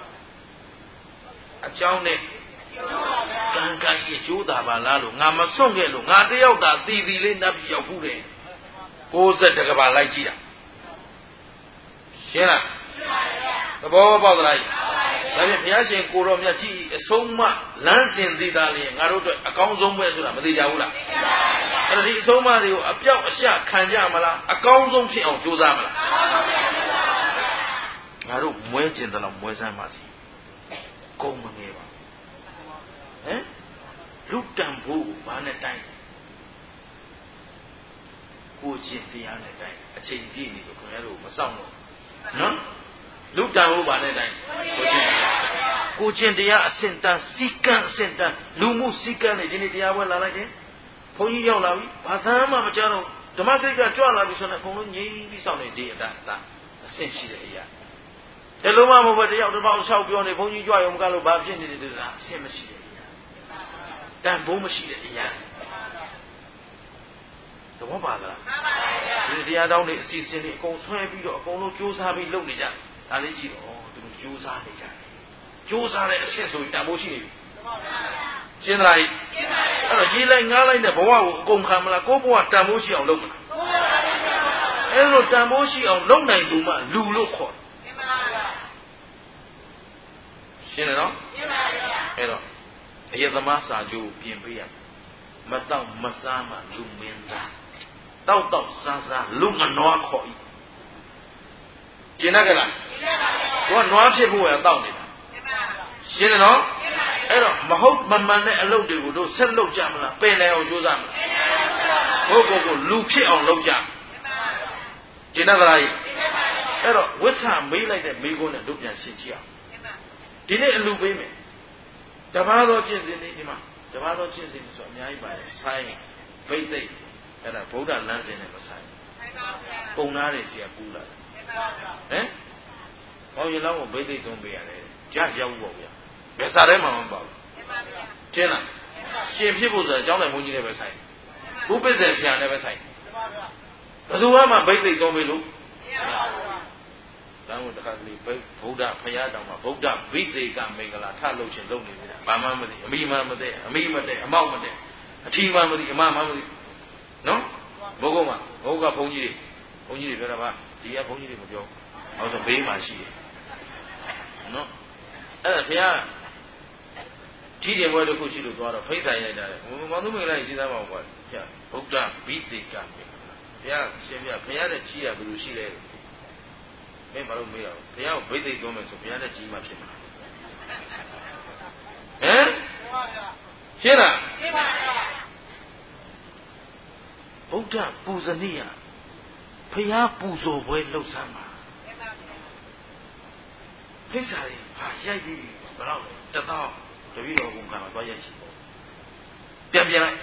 အကြောင်းနဲ့ကံကံကြီးအကျိုးသာပါလားလို့ငါမစွန့်ခဲ့လို့ငါတယောက်သာတည်တည်လေးနတ်ပြည်ရောက်ဘူးတယ်60ကဘာလိုက်ကြည့်တာရှင်းလားရှင်းပါပြီသဘောပေါက်သလားဒါဖြင့်ဘုရားရှင်ကိုတော်မြတ်ကြီးအဆုံးမလမ်းစဉ်သိတာလေငါတို့အတွက်အကောင်းဆုံးပဲဆိုတာမသိကြဘူးလားသိပါပါအဲ့ဒါဒီအဆုံးမတွေကိုအပြောက်အရှခံကြမလားအကောင်းဆုံးဖြစ်အောင်ကြိုးစားမလားအကောင်းဆုံးဖြစ်ပါပါငါတို့မွဲကျင်တယ်လို့မွဲစမ်းပါစီကုန်မငယ်ပါဟမ်လူတန်ဖို့ဘာနဲ့တိုင်းကိုချင်းတရားနဲ့တိုင်းအချိန်ပြည့်နေလို့ခင်ဗျားတို့မစောင့်တော့နော်လူတန်ဖို့ဘာနဲ့တိုင်းကိုကိုကျင့်တရားအစင်တန်စီကံအစင်တန်လူမှုစီကံတွေဒီနေ့တရားပွဲလာလိုက်တယ်ဘုန်းကြီးရောက်လာပြီဘာသာမှမကြားတော့ဓမ္မဂရိတ်ကကြွလာပြီဆိုတော့အကုန်လုံးငြိမ်းပြီးဆောင်နေဒီအဆင့်ရှိတဲ့အရာတလုံးမမဟုတ်တယောက်တစ်ပေါက်လျှောက်ပြောနေဘုန်းကြီးကြွရုံကလို့ဘာဖြစ်နေတယ်ဆိုတာအဆင့်မရှိတဲ့အရာတန်ဖိုးမရှိတဲ့အရာသဘောပါလားဒီတရားတော်တွေအစီအစဉ်တွေအကုန်ဆွဲပြီးတော့အကုန်လုံးကြိုးစားပြီးလုပ်နေကြတယ်ဒါလေးကြည့်တော့သူတို့ကြိုးစားနေကြတယ်ကြိုးစားတဲ့အဆင့်ဆိုတန်ဖိုးရှိနေပြီရှင်းသလားအဲ့တော့ရေးလိုက်ငားလိုက်တဲ့ဘဝကိုအကုန်ခံမလားကိုယ့်ဘဝတန်ဖိုးရှိအောင်လုပ်မလားအဲ့လိုတန်ဖိုးရှိအောင်လုပ်နိုင်သူမှလူလို့ခေါ်ရှင်းတယ်နော်အဲ့တော့အယက်သမားစာချုပ်ပြင်ပေးရမတော့မစားမှလူမင်းသားတောက်စားလူမနွားခေါ်ဤကျင်တတ်ကြလားသူကနွားဖြစ်ဖို့ရတောက်နေတာရှင်းတယ်နော်အဲ့တော့မဟုတ်မမှန်တဲ့အလုပ်တွေကိုတို့ဆက်လုပ်ကြမလားပင်တယ်အောင်ကြိုးစားမလားကိုလူဖြစ်အောင်လုပ်ကြကျင်တတ်ကြလားအဲ့တော့ဝိဆာမေးလိုက်တဲ့မိကုန်းနဲ့တို့ပြန်ရှင်းကြည့်အောင်ဒီနေ့အလူပေးမယ်တပါးသောကျင့်စဉ်တွေဒီမှာတပါးသောကျင့်စဉ်တွေဆိုအများကြီးပါတယ်ဆိုင်ဗိသိက်အဲ့ဒါဗုဒ္ဓလမ်းစဉ်နဲ့မဆိုင်ပုံနာတွေစီကပူလာတယ်ဟမ်ဘောင်ရင်လောင်းကိုဗိသိက်သုံးပေးရတယ်ကြားရောက်ပေါ့ဗျာဘယ်စားထဲမှာမပေါ့ကျင်းလားရှင်ဖြစ်ဖို့ဆိုအကြောင်းတိုင်းဘုန်းကြီးတွေပဲဆိုင်ဘုပ္ပစ္စေဆရာနဲ့ပဲဆိုင်ဘယ်သူမှဗိသိက်သုံးပေးလို့တန်းကိုတခါတလေဗုဒ္ဓဖရာတောင်မှာဗုဒ္ဓဗိသေကမင်္ဂလာထလုပ်ခြင်းလုပ်နေတယ်ဘာမှမသိအမိမှမသိအမိမသိအမောက်မသိအထီမှမသိအမမှမသိနော်ဘုကုန်းမှာဘုကဘုန်းကြီးတွေပြောတာပါဒီကဘုန်းကြီးတွေမပြောအောင်ဆိုဘေးမှာရှိတယ်နော်အဲ့ဒါဖရာကြီးတယ်ဘွယ်တစ်ခုရှိလို့သွားတော့ဖိတ်ဆိုင်ရိုက်တာလေမောင်သူမင်္ဂလာကြီးသားပါဘွာဖရာဗုဒ္ဓဗိသေကမင်္ဂလာဖရာရှင်ဖရာတဲ့ကြီးရဘယ်လိုရှိလဲမင်းဘာလို့မေးတော့ဘုရားကိုဗိသိက်သွင်းမယ်ဆိုဘုရားနဲ့ကြီးမှဖြစ်မှာဟမ်ရှင်းလားရှင်းပါဗျာဗုဒ္ဓပူဇနိယဘုရားပူဇော်ပွဲလှုပ်ဆမ်းပါဖိတ်စာတွေဟာရိုက်ပြီးဘယ်တော့လဲ1000တပည့်တော်ဘုံကမှာသွားရိုက်ရှိပေါ့ပြန်လိုက်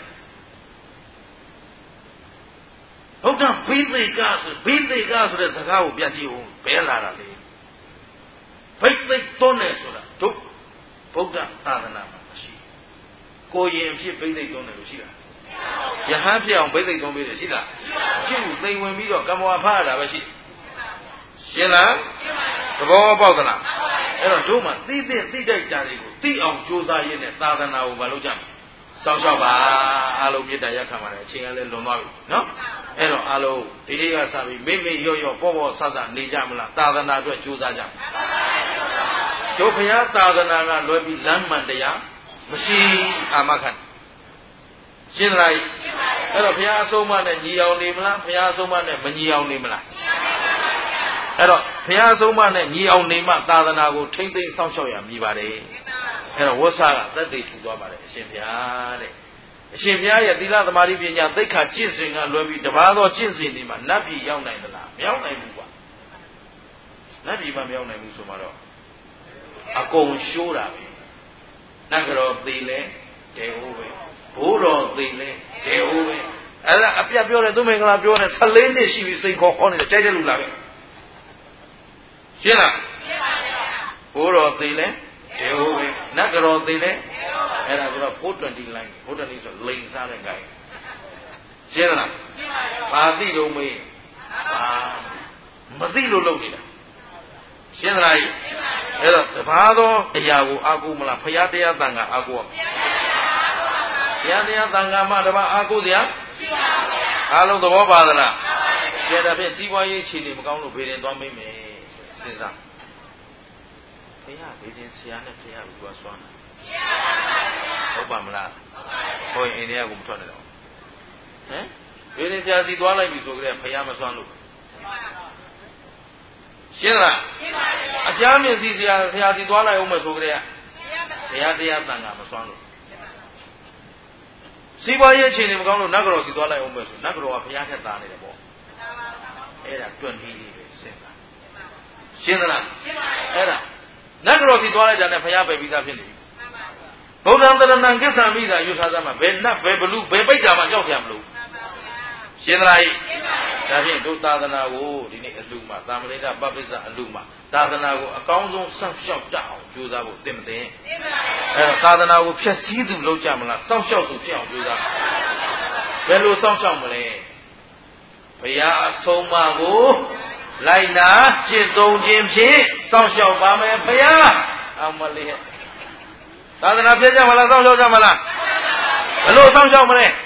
ဗုဒ္ဓဗိသေကဆိုတဲ့စကားကိုပြန်ကြည့်ဦးဘယ်လာတာလဲဗိသိက်သွန်းတယ်ဆိုတာတို့ဗုဒ္ဓသာသနာမှာမရှိကိုရင်ဖြစ်ဗိသိက်သွန်းတယ်လို့ရှိတာယဟန်ဖြစ်အောင်ဗိသိက်သွန်းပေးတယ်ရှိလားရှိဘူးသိဝင်ပြီးတော့ကမ္မဝါဖားရတာပဲရှိရှင်းလားသဘောပေါက်သလားအဲ့တော့တို့မှသိတိုက်ကြတွေကိုသိအောင်ကြိုးစားရင်းနဲ့သာသနာကိုမလုပ်ကြဘူးစောင့်ရှောက်ပါအားလုံးမေတ္တာရက်ခံပါတယ်အချိန်ကလည်းလွန်သွားပြီနော်အဲ့တော့အားလုံးဒီနေ့ကစပြီးမိရော့ပေါ့ဆဆနေကြမလားသာသနာအတွက်ကြိုးစားကြတို့ဘုရားသာသနာကလွယ်ပြီးလမ်းမှန်တရားမရှိအာမခံရှင်းလားအဲ့တော့ဘုရားအဆုံးအမနဲ့ညီအောင်နေမလားဘုရားအဆုံးအမနဲ့မညီအောင်နေမလားအဲ့တော့ဘုရားအဆုံးအမနဲ့ညီအောင်နေမှသာသနာကိုထိမ့်သိမ်းစောင့်ရှောက်ရမည်ပါတယ်အဲ့တော့ဝဆာကသက်သေထူသွားပါတယ်အရှင်ဘုရားတဲ့အရှင်ဘုရားရဲ့သီလသမာဓိပညာသိက္ခာကျင့်စဉ်ကလွယ်ပြီးတပါးသောကျင့်စဉ်တွေမှာနတ်ပြည်ရောက်နိုင်သလားမရောက်နိုင်ဘူးကွာနတ်ပြည်မှာမရောက်နိုင်ဘူးဆိုမှတော့အကုန်ရှိုးတာပဲနတ်ကြောသေလဲတေဟိုးပဲဘိုးတော်သေလဲတေဟိုးပဲအဲ့ဒါအပြတ်ပြောတယ်သူမင်္ဂလာပြောတယ်14နှစ်ရှိပြီစိန်ခေါ်ဟောနေတယ်ကြိုက်တဲ့လူလာပဲရှင်းလားရှင်းပါဗျာဘိုးတော်သေလဲတေဟိုးပဲနတ်ကြောသေလဲအဲ့ဒါဆိုတော့420 line 420ဆိုလိန်စားတဲ့ gain ရှင်းလားရှင်းပါဗျာဘာသိတော့မေးမသိလို့လုပ်နေတာရှင်းသလားကြီးအဲ့တော့တပါးသောအရာကိုအာကိုမလားဖရာတရားတန်ခါအာကိုဖရာတရားတန်ခါမှတပါးအာကိုစရာရှိပါဗျာအားလုံးသဘောပါသလားကျဲဒါဖြင့်စီးပွားရေးခြေနေမကောင်းလို့ဘေးရင်သွားမိမယ်စဉ်းစားဖရာဘေးရင်ဆရာနဲ့ဖရာကိုသွားဆွမ်းတာဟုတ်ပါမလားဟိုအိန္ဒိယကိုမထွက်နဲ့တော့ဟမ်ဘေးရင်ဆရာစီသွားလိုက်ပြီဆိုကြတဲ့ဖရာမဆွမ်းလို့ရှင်းလားရှင်းပါပြီအကြမ်းမြင့်စီဆရာစီသွားလိုက်အောင်မယ်ဆိုကြတဲ့ဘုရားတရားတန်ခါမစွမ်းလို့စီးပွားရေးအခြေအနေမကောင်းလို့နတ်ကတော်စီသွားလိုက်အောင်မယ်ဆိုနတ်ကတော်ကဘုရားထက်သားနေတယ်ပေါ့အဲ့ဒါတွန့်ပြီးလေးပဲစဉ်းစားရှင်းသလားရှင်းပါပြီအဲ့ဒါနတ်ကတော်စီသွားလိုက်တာနဲ့ဘုရားပဲပြီးသားဖြစ်နေပြီဗုဒ္ဓံတရဏံကိစ္ဆံမိတာယူထားသမှာဘယ်နတ်ဘယ်ဘလူဘယ်ပိတ်တာမှကြောက်ဆရာမလို့ရှင်းသလားဒါဖြင့်ဒုသာသနာကိုဒီနေ့အလှမှာသာမဏေတပပိစ္ဆအလှမှာသာသနာကိုအကောင်းဆုံးစောင့်ရှောက်တတ်အောင်ကြိုးစားဖို့တင်မတင်အဲသာသနာကိုဖျက်ဆီးသူလုပ်ကြမလားစောင့်ရှောက်သူဖြစ်အောင်ကြိုးစားဘယ်လိုစောင့်ရှောက်မလဲဘုရားအဆုံးအမကိုလိုက်နာကျင့်သုံးခြင်းဖြင့်စောင့်ရှောက်ပါမယ်ဘုရားအမလေးသာသနာပြည့်ကြမလားစောင့်ရှောက်ကြမလားဘယ်လိုစောင့်ရှောက်မလဲအဲ့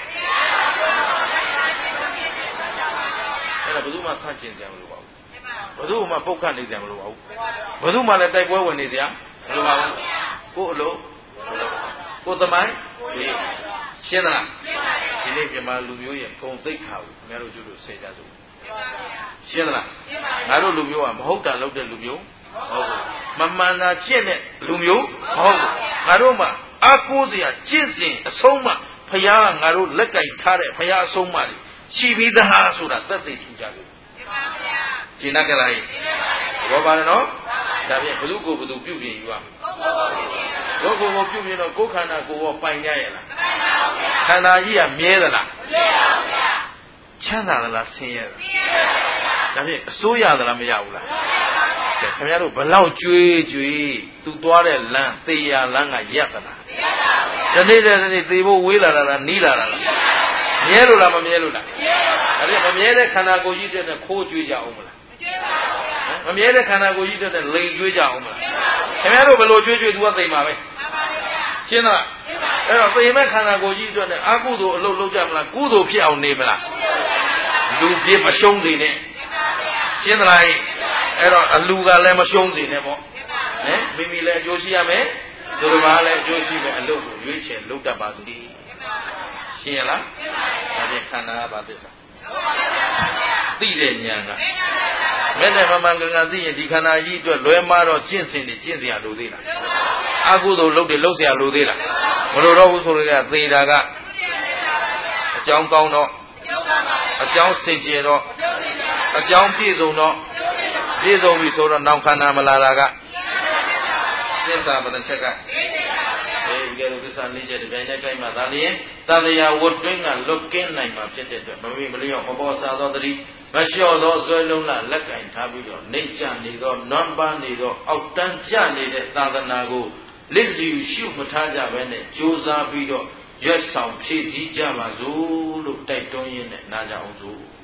ဒါဘယ်သူမှစန့်ကျင်စရာမလိုပါဘူးဘယ်သူမှပုတ်ခတ်နေစရာမလိုပါဘူးဘယ်သူမှလည်းတိုက်ပွဲဝင်နေစရာမလိုပါဘူးကိုယ်အလိုကိုယ်သမိုင်းရှင်းသလားဒီနေ့မြန်မာလူမျိုးရဲ့ဂုဏ်သိက္ခာကိုခင်ဗျားတို့ကျလို့ဆယ်ကြစို့ရှင်းသလားငါတို့လူမျိုးကမဟုတ်တာလုပ်တဲ့လူမျိုးဟုတ်ဘူးမမှန်တာကျင့်တဲ့လူမျိုးဟုတ်ဘူးငါတို့မှအကိုးစရာကျင့်စဉ်အဆုံးမှဖယားကငါတို့လက်ကင်ထားတဲ့ဖယားအဆုံးမှရှိပြီးသားဆိုတာသက်သေထူကြလို့ရှင်းတတ်ကြလားဘောပါနော်ဒါဖြင့်ဘု து ကိုဘု து ပြုပြင်ယူရကိုကိုကိုပြုပြင်တော့ကိုယ်ခန္ဓာကိုယ်ရောပိုင်ကြရလားခန္ဓာကြီးကမြဲသလားမြဲပါဗျာချမ်းသာသလားဆင်းရဲသလားဆင်းရဲပါဗျာဒါဖြင့်အစိုးရသလားမရဘူးလားခင်ဗျားတို့ဘလောက်ကြွေးသူသွားတဲ့လမ်းသေရလမ်းကရက်သလားမရက်ပါဘူးဒီနေ့သေဖို့ဝေးလာတာလားနီးလာတာလားမြဲလို့လားမမြဲလို့လားမြဲပါဘူးဒါဖြင့်မမြဲတဲ့ခန္ဓာကိုယ်ကြီးတဲ့ခိုးကြွေးကြအောင်မလားမမြဲတဲ့ခန္ဓာကိုယ်ကြီးတဲ့လိန်ကြွေးကြအောင်မလားခင်ဗျားတို့ဘယ်လိုကြွေးသူကသိမှာပဲရှင်းလားအဲ့တော့သိမဲ့ခန္ဓာကိုယ်ကြီးအတွက်အာကုသိုလ်အလုပ်လုပ်ကြမလားကုသိုလ်ဖြစ်အောင်နေမလားလူပြစ်မရှုံးစေနဲ့ရှင်းသလားအဲ့တော့အလူကလည်းမရှုံးစေနဲ့ပေါ့ဟမ်မိမိလည်းအကျိုးရှိရမယ်သူတို့ကလည်းအကျိုးရှိမယ်အလုပ်ကိုရွေးချယ်လုပ်တတ်ပါစေရှင်းရလားဒါဖြင့်ခန္ဓာကဘာသစ္စာသိတဲ့ဉာဏ်ကမဲ့နဲ့မမှန်ကန်ကန်သိရင်ဒီခန္ဓာကြီးအတွက်လွဲမှားတော့ကျင့်စဉ်တွေကျင့်စရာလိုသေးလားအကုသိုလ်လုပ်တယ်လုပ်စရာလိုသေးလားမလိုတော့ဘူးဆိုရင်ကသေတာကအကြောင်းကောင်းတော့အကြောင်းစင်ကြယ်တော့အကြောင်းပြည့်စုံတော့ပြည့်စုံပြီဆိုတော့နောက်ခန္ဓာမလာတာကသစ္စာပဒချက်ကဒီကဲလို့သစ္စာ၄ချက်ဒီပိုင်းနဲ့ကြိုက်မှသာလျင်တန်လျာဝတ်တွင်းကလွတ်ကင်းနိုင်မှာဖြစ်တဲ့အတွက်မမေ့မလျော့မပေါ်စားသောတတိမလျှော့သောဇွဲလုံးလလက်ကင်ထားပြီးတော့နှိမ့်ချနေသောနွမ်းပန်းနေသောအောက်တန်းကျနေတဲ့သာသနာကိုလစ်လျူရှုမထားကြဘဲနဲ့ကြိုးစားပြီးတော့ရွတ်ဆောင်ဖြည့်ဆည်းကြပါစို့လို့တိုက်တွန်းရင်းနဲ့နားကြအောင်စို့